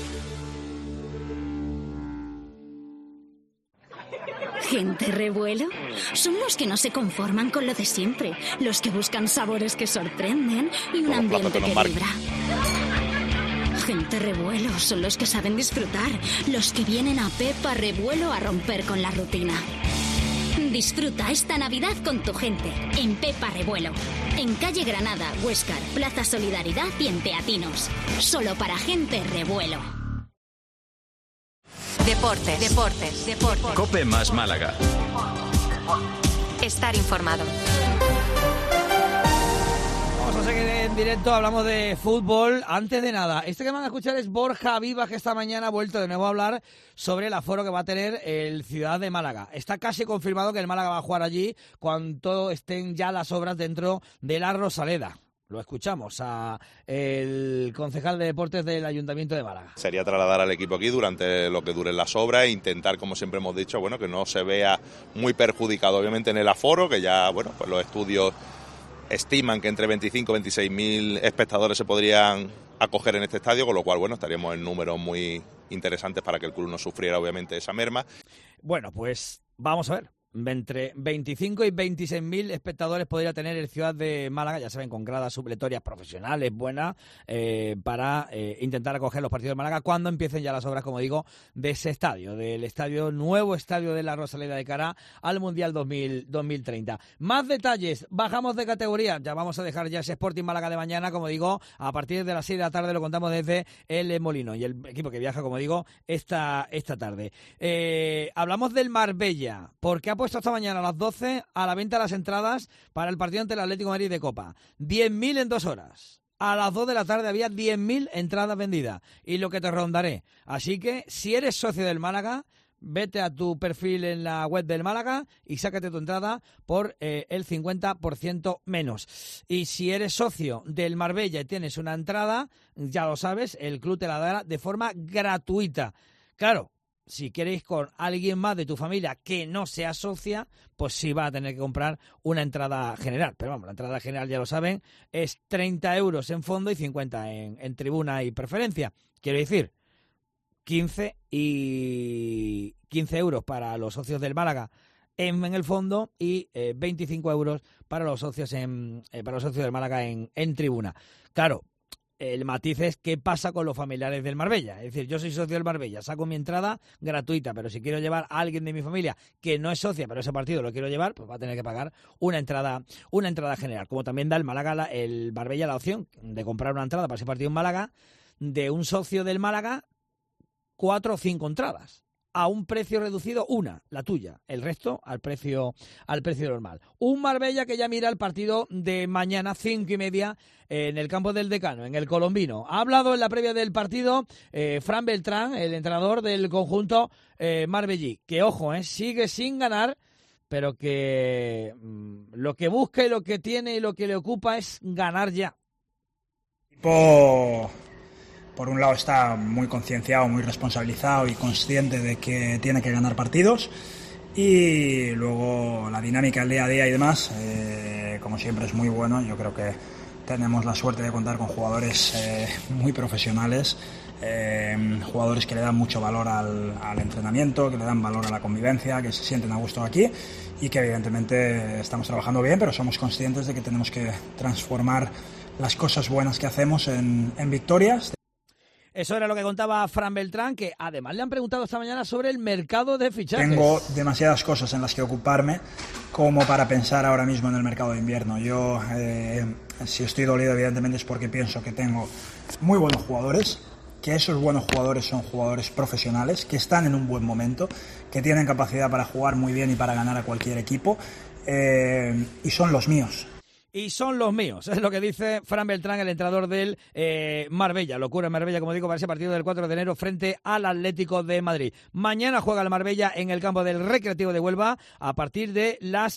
¿Gente revuelo? Son los que no se conforman con lo de siempre, los que buscan sabores que sorprenden y un ambiente que vibra. Gente revuelo son los que saben disfrutar, los que vienen a Pepa Revuelo a romper con la rutina. Disfruta esta Navidad con tu gente, en Pepa Revuelo. En calle Granada, Huéscar, Plaza Solidaridad y en Teatinos. Solo para gente revuelo. Deportes. COPE más Málaga. Estar informado. Vamos a seguir en directo, hablamos de fútbol. Antes de nada, este que van a escuchar es Borja Vivas, que esta mañana ha vuelto de nuevo a hablar sobre el aforo que va a tener el Ciudad de Málaga. Está casi confirmado que el Málaga va a jugar allí cuando estén ya las obras dentro de la Rosaleda. Lo escuchamos a el concejal de deportes del Ayuntamiento de Málaga. Sería trasladar al equipo aquí durante lo que duren las obras e intentar, como siempre hemos dicho, bueno, que no se vea muy perjudicado, obviamente, en el aforo, que ya, bueno, pues los estudios estiman que entre 25 y 26.000 espectadores se podrían acoger en este estadio, con lo cual, bueno, estaríamos en números muy interesantes para que el club no sufriera, obviamente, esa merma. Bueno, pues vamos a ver. Entre 25 y 26.000 espectadores podría tener el Ciudad de Málaga, ya saben, con gradas supletorias profesionales buenas, para intentar acoger los partidos de Málaga cuando empiecen ya las obras, como digo, de ese estadio, del nuevo estadio de la Rosaleda de cara al Mundial 2030. Más detalles, bajamos de categoría, ya vamos a dejar ya ese Sporting Málaga de mañana, como digo, a partir de las 6 de la tarde lo contamos desde el Molino, y el equipo que viaja, como digo, esta tarde. Hablamos del Marbella, porque ha puesto esta mañana a las 12 a la venta las entradas para el partido ante el Atlético de Madrid de Copa. 10.000 en 2 horas. A las 2 de la tarde había 10.000 entradas vendidas. Y lo que te rondaré. Así que, si eres socio del Málaga, vete a tu perfil en la web del Málaga y sácate tu entrada por el 50% menos. Y si eres socio del Marbella y tienes una entrada, ya lo sabes, el club te la dará de forma gratuita. Claro, si queréis con alguien más de tu familia que no sea socia, pues sí va a tener que comprar una entrada general. Pero vamos, la entrada general, ya lo saben, es 30 euros en fondo y 50 en tribuna y preferencia. Quiero decir, 15 euros para los socios del Málaga en el fondo y 25 euros para los socios del Málaga en tribuna. Claro, el matiz es qué pasa con los familiares del Marbella. Es decir, yo soy socio del Marbella, saco mi entrada gratuita, pero si quiero llevar a alguien de mi familia que no es socia, pero ese partido lo quiero llevar, pues va a tener que pagar una entrada general. Como también da el Marbella la opción de comprar una entrada para ese partido en Málaga de un socio del Málaga, 4 o 5 entradas. A un precio reducido, una, la tuya, el resto al precio normal. Un Marbella que ya mira el partido de mañana, 5:30, en el campo del Decano, en el Colombino. Ha hablado en la previa del partido Fran Beltrán, el entrenador del conjunto marbellí, que ojo, sigue sin ganar, pero que lo que busca y lo que tiene y lo que le ocupa es ganar ya. Por un lado está muy concienciado, muy responsabilizado y consciente de que tiene que ganar partidos, y luego la dinámica del día a día y demás, como siempre, es muy bueno. Yo creo que tenemos la suerte de contar con jugadores muy profesionales, jugadores que le dan mucho valor al entrenamiento, que le dan valor a la convivencia, que se sienten a gusto aquí, y que evidentemente estamos trabajando bien, pero somos conscientes de que tenemos que transformar las cosas buenas que hacemos en victorias. Eso era lo que contaba Fran Beltrán, que además le han preguntado esta mañana sobre el mercado de fichajes. Tengo demasiadas cosas en las que ocuparme como para pensar ahora mismo en el mercado de invierno. Yo, si estoy dolido, evidentemente es porque pienso que tengo muy buenos jugadores, que esos buenos jugadores son jugadores profesionales, que están en un buen momento, que tienen capacidad para jugar muy bien y para ganar a cualquier equipo. y son los míos. Y son los míos, es lo que dice Fran Beltrán, el entrenador del Marbella. Locura en Marbella, como digo, para ese partido del 4 de enero frente al Atlético de Madrid. Mañana juega el Marbella en el campo del Recreativo de Huelva a partir de las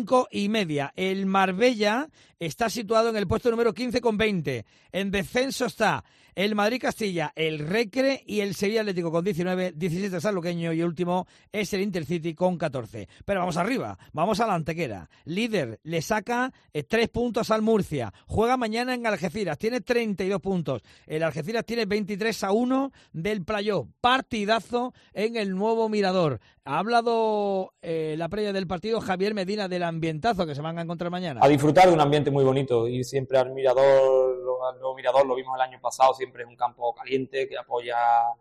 5:30. El Marbella está situado en el puesto número 15 con 20. En descenso está el Madrid-Castilla, el Recre y el Sevilla Atlético con 19, 17 Sanluqueño y último es el Intercity con 14. Pero vamos arriba, vamos a la Antequera. Líder, le saca 3 puntos al Murcia. Juega mañana en Algeciras, tiene 32 puntos. El Algeciras tiene 23-1 del playoff. Partidazo en el Nuevo Mirador. Ha hablado la previa del partido Javier Medina del ambientazo que se van a encontrar mañana. A disfrutar de un ambiente muy bonito y siempre al Mirador, al Nuevo Mirador, lo vimos el año pasado, siempre es un campo caliente que apoya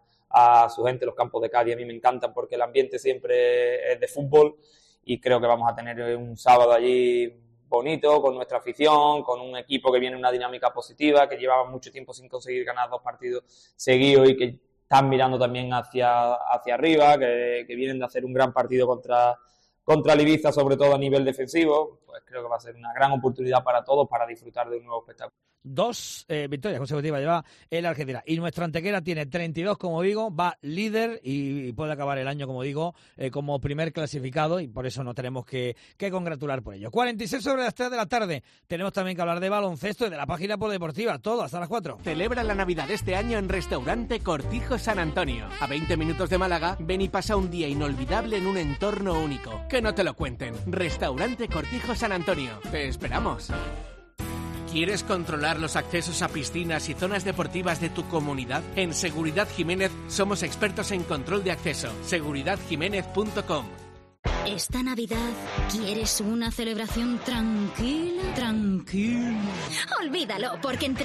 a su gente. Los campos de Cádiz a mí me encantan porque el ambiente siempre es de fútbol y creo que vamos a tener un sábado allí bonito, con nuestra afición, con un equipo que viene en una dinámica positiva, que llevaba mucho tiempo sin conseguir ganar 2 partidos seguidos y que están mirando también hacia arriba, que vienen de hacer un gran partido contra el Ibiza, sobre todo a nivel defensivo. Pues creo que va a ser una gran oportunidad para todos para disfrutar de un nuevo espectáculo. 2 victorias consecutivas lleva el Algeciras y nuestra Antequera tiene 32, como digo, va líder y puede acabar el año, como digo, como primer clasificado y por eso nos tenemos que congratular por ello. 46 sobre las 3 de la tarde. Tenemos también que hablar de baloncesto y de la página polideportiva. Todo hasta las 4. Celebra la Navidad este año en Restaurante Cortijo San Antonio. A 20 minutos de Málaga, ven y pasa un día inolvidable en un entorno único. Que no te lo cuenten. Restaurante Cortijo San Antonio. Te esperamos. ¿Quieres controlar los accesos a piscinas y zonas deportivas de tu comunidad? En Seguridad Jiménez somos expertos en control de acceso. seguridadjiménez.com. Esta Navidad, ¿quieres una celebración tranquila? Olvídalo, porque en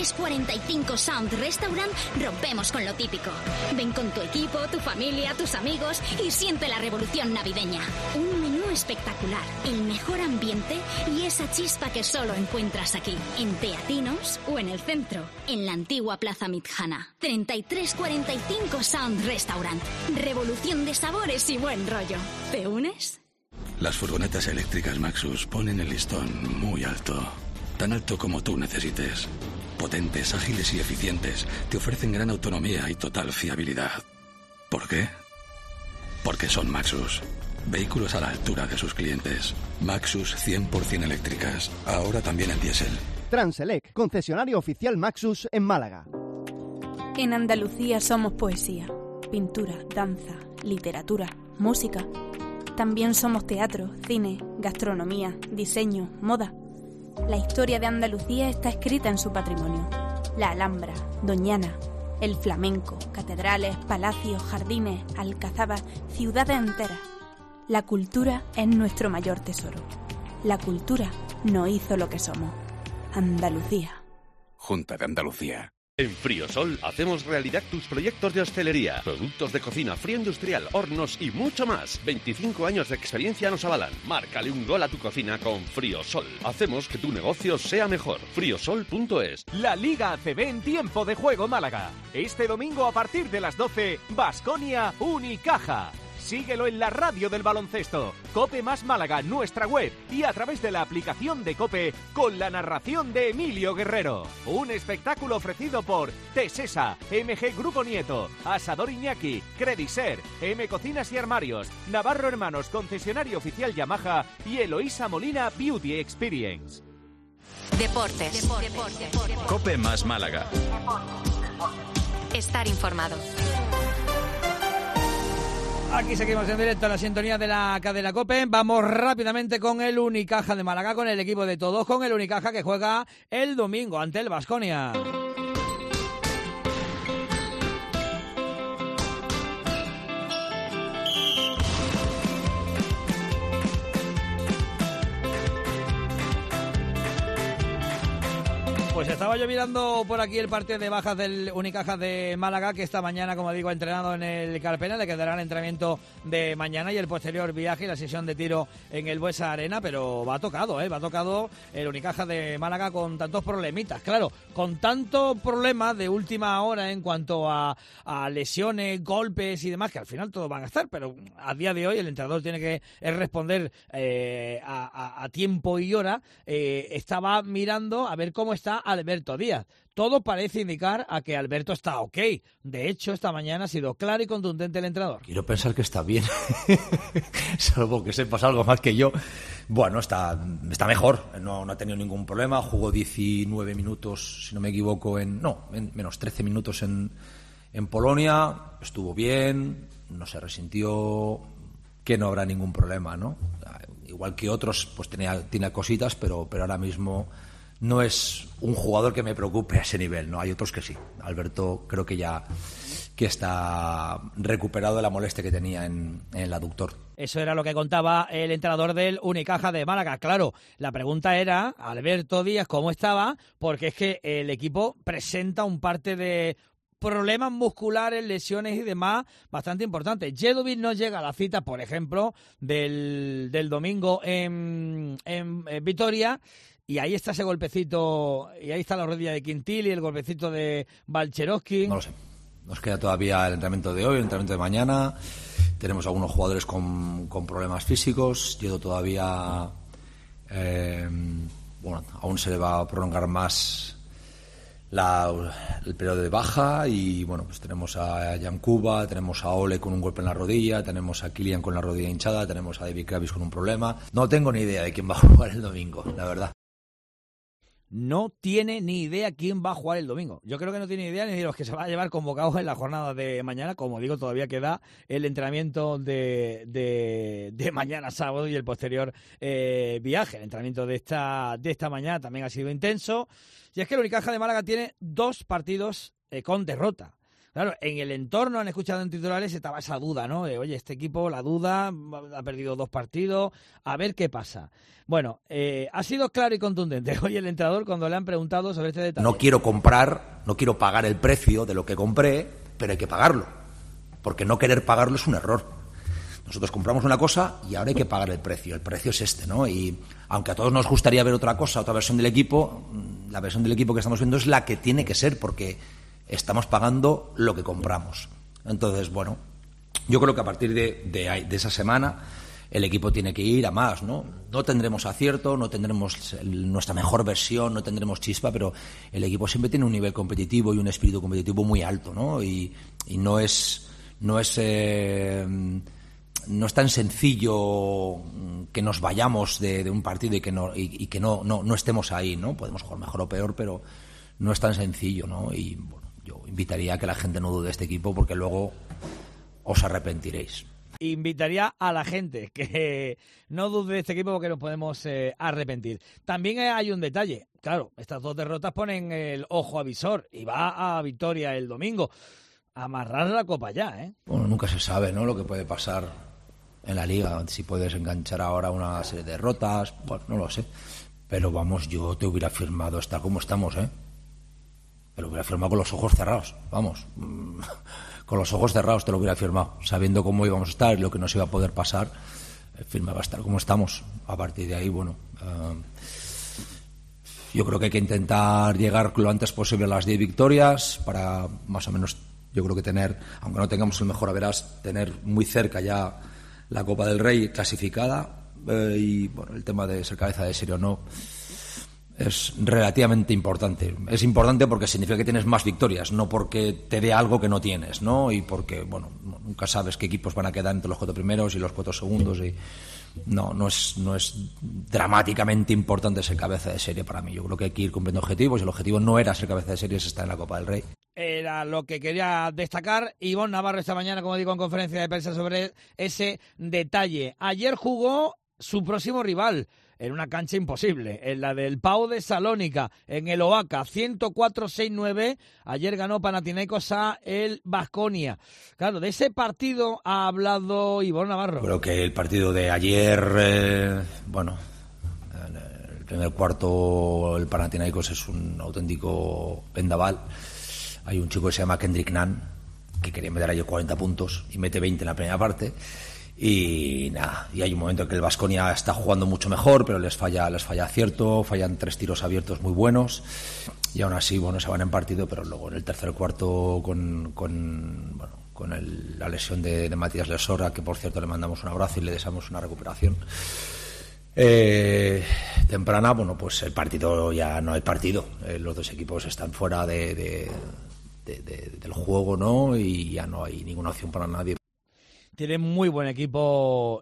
3345 Sound Restaurant rompemos con lo típico. Ven con tu equipo, tu familia, tus amigos y siente la revolución navideña. Un menú espectacular, el mejor ambiente y esa chispa que solo encuentras aquí, en Teatinos o en el centro, en la antigua Plaza Mitjana. 3345 Sound Restaurant. Revolución de sabores y buen rollo. ¿Te unes? Las furgonetas eléctricas Maxus ponen el listón muy alto. Tan alto como tú necesites. Potentes, ágiles y eficientes. Te ofrecen gran autonomía y total fiabilidad. ¿Por qué? Porque son Maxus. Vehículos a la altura de sus clientes. Maxus 100% eléctricas. Ahora también en diésel. Transelec, concesionario oficial Maxus en Málaga. En Andalucía somos poesía, pintura, danza, literatura, música. También somos teatro, cine, gastronomía, diseño, moda. La historia de Andalucía está escrita en su patrimonio. La Alhambra, Doñana, el flamenco, catedrales, palacios, jardines, alcazabas, ciudades enteras. La cultura es nuestro mayor tesoro. La cultura nos hizo lo que somos. Andalucía. Junta de Andalucía. En Friosol hacemos realidad tus proyectos de hostelería, productos de cocina, frío industrial, hornos y mucho más. 25 años de experiencia nos avalan. Márcale un gol a tu cocina con Friosol. Hacemos que tu negocio sea mejor. Friosol.es. La Liga ACB en tiempo de juego Málaga. Este domingo a partir de las 12, Baskonia Unicaja. Síguelo en la radio del baloncesto, Cope más Málaga, nuestra web y a través de la aplicación de Cope con la narración de Emilio Guerrero. Un espectáculo ofrecido por Tesesa, MG Grupo Nieto, Asador Iñaki, Crediser, M Cocinas y Armarios, Navarro Hermanos, concesionario oficial Yamaha y Eloísa Molina Beauty Experience. Deportes. Cope más Málaga. Estar informado. Aquí seguimos en directo a la sintonía de la cadena COPE. Vamos rápidamente con el Unicaja de Málaga, con el equipo de todos, con el Unicaja que juega el domingo ante el Baskonia. Pues estaba yo mirando por aquí el partido de bajas del Unicaja de Málaga, que esta mañana, como digo, ha entrenado en el Carpena. Le quedará el entrenamiento de mañana y el posterior viaje y la sesión de tiro en el Buesa Arena, pero va tocado el Unicaja de Málaga con tantos problemitas. Claro, con tantos problemas de última hora en cuanto a lesiones, golpes y demás, que al final todos van a estar, pero a día de hoy el entrenador tiene que responder a tiempo y hora. Estaba mirando a ver cómo está Alberto Díaz. Todo parece indicar a que Alberto está ok. De hecho, esta mañana ha sido claro y contundente el entrenador. Quiero pensar que está bien, salvo que sepas algo más que yo. Bueno, está mejor, no ha tenido ningún problema. Jugó 19 minutos, si no me equivoco, en menos 13 minutos en Polonia. Estuvo bien, no se resintió, que no habrá ningún problema, ¿no? Igual que otros, pues tiene cositas, pero ahora mismo no es un jugador que me preocupe a ese nivel, ¿no? Hay otros que sí. Alberto creo que ya está recuperado de la molestia que tenía en el aductor. Eso era lo que contaba el entrenador del Unicaja de Málaga. Claro, la pregunta era, Alberto Díaz, ¿cómo estaba? Porque es que el equipo presenta un parte de problemas musculares, lesiones y demás bastante importantes. Jedovic no llega a la cita, por ejemplo, del domingo en Vitoria. Y ahí está ese golpecito, y ahí está la rodilla de Quintili, el golpecito de Balcherovsky. No lo sé. Nos queda todavía el entrenamiento de hoy, el entrenamiento de mañana. Tenemos algunos jugadores con problemas físicos. Yedo todavía, aún se le va a prolongar más el periodo de baja. Y bueno, pues tenemos a Yankuba, tenemos a Ole con un golpe en la rodilla, tenemos a Kilian con la rodilla hinchada, tenemos a David Kravis con un problema. No tengo ni idea de quién va a jugar el domingo, la verdad. No tiene ni idea quién va a jugar el domingo. Yo creo que no tiene idea ni de los que se va a llevar convocados en la jornada de mañana. Como digo, todavía queda el entrenamiento de mañana sábado y el posterior viaje. El entrenamiento de esta mañana también ha sido intenso. Y es que el Unicaja de Málaga tiene 2 partidos con derrota. Claro, en el entorno han escuchado en titulares, estaba esa duda, ¿no? De, oye, este equipo, la duda, ha perdido 2 partidos, a ver qué pasa. Bueno, ha sido claro y contundente hoy el entrenador cuando le han preguntado sobre este detalle. No quiero pagar el precio de lo que compré, pero hay que pagarlo. Porque no querer pagarlo es un error. Nosotros compramos una cosa y ahora hay que pagar el precio. El precio es este, ¿no? Y aunque a todos nos gustaría ver otra cosa, otra versión del equipo, la versión del equipo que estamos viendo es la que tiene que ser, porque estamos pagando lo que compramos. Entonces, bueno, yo creo que a partir de esa semana el equipo tiene que ir a más, ¿no? No tendremos acierto, no tendremos nuestra mejor versión, no tendremos chispa, pero el equipo siempre tiene un nivel competitivo y un espíritu competitivo muy alto, ¿no? Y no es tan sencillo que nos vayamos de un partido y que no estemos ahí, ¿no? Podemos jugar mejor o peor, pero no es tan sencillo, ¿no? Y bueno, yo invitaría a que la gente no dude de este equipo, porque luego os arrepentiréis. Invitaría a la gente que no dude de este equipo, porque nos podemos arrepentir. También hay un detalle. Claro, estas 2 derrotas ponen el ojo avisor y va a Vitoria el domingo. Amarrar la copa ya, ¿eh? Bueno, nunca se sabe, ¿no?, lo que puede pasar en la Liga. Si puedes enganchar ahora una serie de derrotas, bueno, no lo sé. Pero vamos, yo te hubiera firmado estar como estamos, ¿eh? Pero hubiera firmado con los ojos cerrados, vamos. Con los ojos cerrados te lo hubiera firmado. Sabiendo cómo íbamos a estar y lo que nos iba a poder pasar, el firme va a estar como estamos. A partir de ahí, bueno, yo creo que hay que intentar llegar lo antes posible a las 10 victorias para más o menos, yo creo que tener, aunque no tengamos el mejor average, tener muy cerca ya la Copa del Rey clasificada. Y bueno, el tema de ser cabeza de serie o no es relativamente importante. Es importante porque significa que tienes más victorias, no porque te dé algo que no tienes, ¿no? Y porque, bueno, nunca sabes qué equipos van a quedar entre los 4 primeros y los 4 segundos. Y no es dramáticamente importante ser cabeza de serie para mí. Yo creo que hay que ir cumpliendo objetivos, y el objetivo no era ser cabeza de serie, es estar en la Copa del Rey. Era lo que quería destacar Ivonne Navarro esta mañana, como digo, en conferencia de prensa sobre ese detalle. Ayer jugó su próximo rival en una cancha imposible, en la del Pau de Salónica, en el Oaca, 104-6-9. Ayer ganó Panathinaikos a el Baskonia. Claro, de ese partido ha hablado Ivonne Navarro. Creo que el partido de ayer, el primer cuarto el Panathinaikos es un auténtico vendaval. Hay un chico que se llama Kendrick Nunn, que quería meter ahí 40 puntos y mete 20 en la primera parte. Y nada, y hay un momento en que el Baskonia está jugando mucho mejor, pero les falla acierto, fallan 3 tiros abiertos muy buenos y aún así, bueno, se van en partido, pero luego en el tercer cuarto con la lesión de Matías Lesora, que por cierto le mandamos un abrazo y le deseamos una recuperación temprana, bueno, pues el partido ya no hay partido, los dos equipos están fuera del juego, ¿no? Y ya no hay ninguna opción para nadie. Tiene muy buen equipo,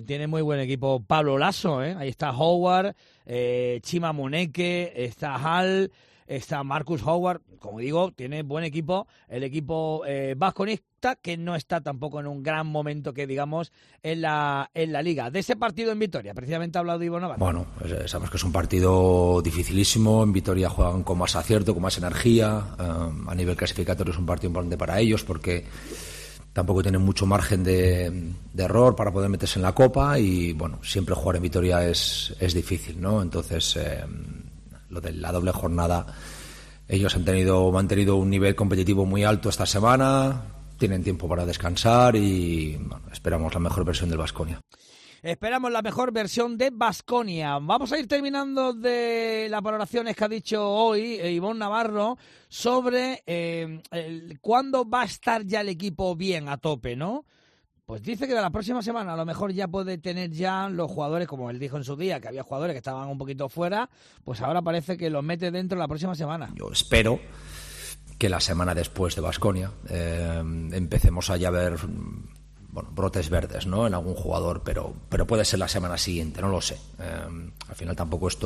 Pablo Laso, ahí está Howard, Chima Moneke, está Hall, está Marcus Howard. Como digo, tiene buen equipo el equipo vasconista, que no está tampoco en un gran momento, que digamos, en la liga. De ese partido en Vitoria, precisamente ha hablado Ivo Navarro. Bueno, pues sabemos que es un partido dificilísimo. En Vitoria juegan con más acierto, con más energía. A nivel clasificatorio es un partido importante para ellos porque tampoco tienen mucho margen de error para poder meterse en la Copa y, bueno, siempre jugar en Vitoria es difícil, ¿no? Entonces, lo de la doble jornada, ellos han mantenido un nivel competitivo muy alto esta semana, tienen tiempo para descansar y, bueno, esperamos la mejor versión del Baskonia. Esperamos la mejor versión de Baskonia. Vamos a ir terminando de las valoraciones que ha dicho hoy Ivonne Navarro sobre cuándo va a estar ya el equipo bien, a tope, ¿no? Pues dice que de la próxima semana a lo mejor ya puede tener ya los jugadores, como él dijo en su día, que había jugadores que estaban un poquito fuera, pues ahora parece que los mete dentro la próxima semana. Yo espero que la semana después de Baskonia empecemos a ya ver brotes verdes, ¿no?, en algún jugador, pero puede ser la semana siguiente, no lo sé. Al final tampoco es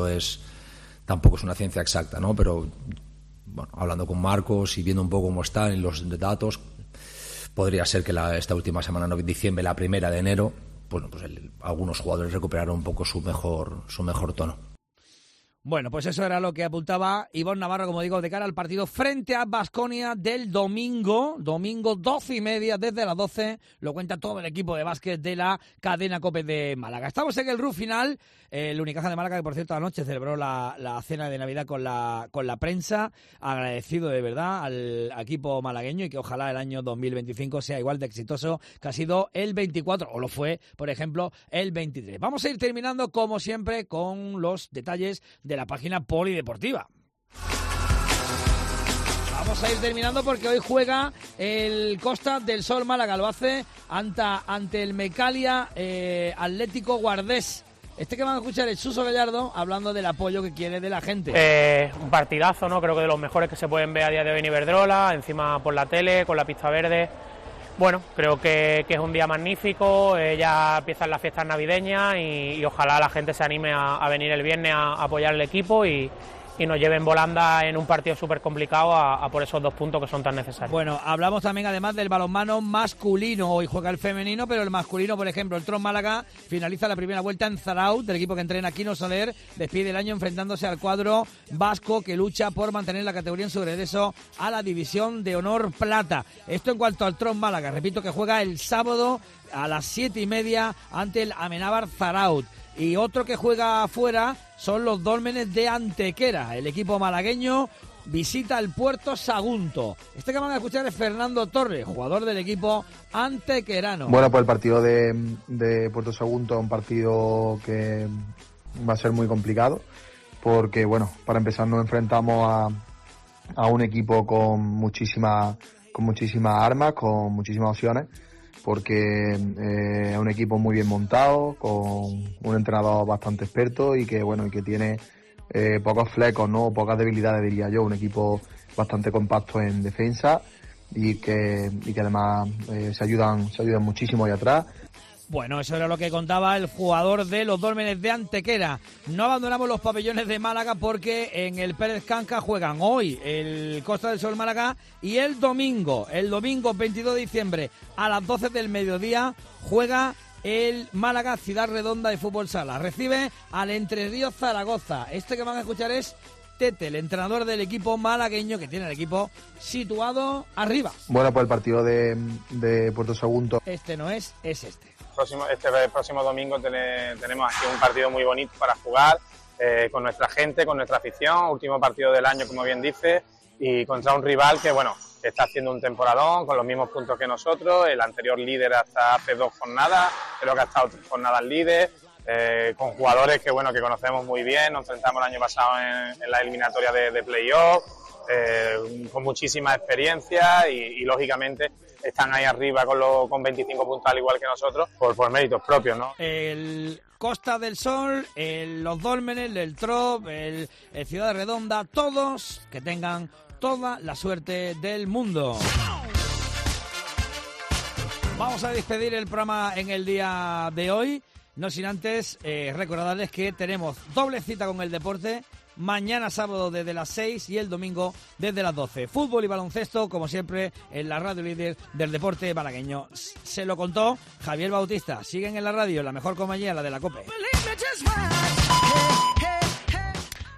una ciencia exacta, ¿no? Pero bueno, hablando con Marcos y viendo un poco cómo están los datos, podría ser que esta última semana de diciembre, la primera de enero, pues algunos jugadores recuperaron un poco su mejor tono. Bueno, pues eso era lo que apuntaba Ivonne Navarro, como digo, de cara al partido frente a Baskonia del domingo 12:30, desde las 12, lo cuenta todo el equipo de básquet de la cadena COPE de Málaga. Estamos en el RUF final, el Unicaja de Málaga, que por cierto anoche celebró la cena de Navidad con la prensa, agradecido de verdad al equipo malagueño y que ojalá el año 2025 sea igual de exitoso que ha sido el 24, o lo fue, por ejemplo, el 23. Vamos a ir terminando, como siempre, con los detalles de la página polideportiva. Vamos a ir terminando porque hoy juega el Costa del Sol Málaga, lo hace ante el Mecalia Atlético Guardés. Que van a escuchar es Suso Gallardo hablando del apoyo que quiere de la gente. Un partidazo, ¿no? Creo que de los mejores que se pueden ver a día de hoy en Iberdrola, encima por la tele, con la pista verde. Bueno, creo que es un día magnífico, ya empiezan las fiestas navideñas y ojalá la gente se anime a venir el viernes a apoyar el equipo y nos lleven volanda en un partido súper complicado a por esos 2 puntos que son tan necesarios. Bueno, hablamos también además del balonmano masculino. Hoy juega el femenino, pero el masculino, por ejemplo, el Tron Málaga finaliza la primera vuelta en Zarauz, del equipo que entrena Quino Soler, despide el año enfrentándose al cuadro vasco que lucha por mantener la categoría en su regreso a la división de honor plata. Esto en cuanto al Tron Málaga, repito que juega el sábado a las 7:30 ante el Amenábar Zarauz. Y otro que juega afuera son los Dólmenes de Antequera. El equipo malagueño visita el Puerto Sagunto. Que van a escuchar es Fernando Torres, jugador del equipo antequerano. Bueno, pues el partido de Puerto Sagunto es un partido que va a ser muy complicado porque, bueno, para empezar nos enfrentamos a un equipo con muchísimas armas, con muchísimas opciones, porque es un equipo muy bien montado, con un entrenador bastante experto y que tiene pocos flecos, ¿no? Pocas debilidades, diría yo. Un equipo bastante compacto en defensa y que además se ayudan muchísimo ahí atrás. Bueno, eso era lo que contaba el jugador de los Dólmenes de Antequera. No abandonamos los pabellones de Málaga porque en el Pérez Canca juegan hoy el Costa del Sol Málaga y el domingo 22 de diciembre a las 12 del mediodía juega el Málaga Ciudad Redonda de Fútbol Sala. Recibe al Entre Ríos Zaragoza. Que van a escuchar es Tete, el entrenador del equipo malagueño, que tiene el equipo situado arriba. Bueno, pues el partido de Puerto Sagunto. No es este. Este próximo domingo tenemos aquí un partido muy bonito para jugar. con nuestra gente, con nuestra afición, último partido del año, como bien dice, y contra un rival que, bueno, está haciendo un temporadón con los mismos puntos que nosotros, el anterior líder hasta hace 2 jornadas, creo que ha estado 3 jornadas líder, con jugadores que, bueno, que conocemos muy bien, nos enfrentamos el año pasado en la eliminatoria de playoff, con muchísima experiencia y lógicamente están ahí arriba con 25 puntos al igual que nosotros por méritos propios, ¿no? El Costa del Sol, los Dólmenes, el Trop, el Ciudad Redonda, todos que tengan toda la suerte del mundo. Vamos a despedir el programa en el día de hoy, no sin antes recordarles que tenemos doble cita con el deporte. Mañana sábado desde las 6 y el domingo desde las 12. Fútbol y baloncesto, como siempre, en la radio líder del deporte malagueño. Se lo contó Javier Bautista. Siguen en la radio, la mejor compañía, la de la COPE.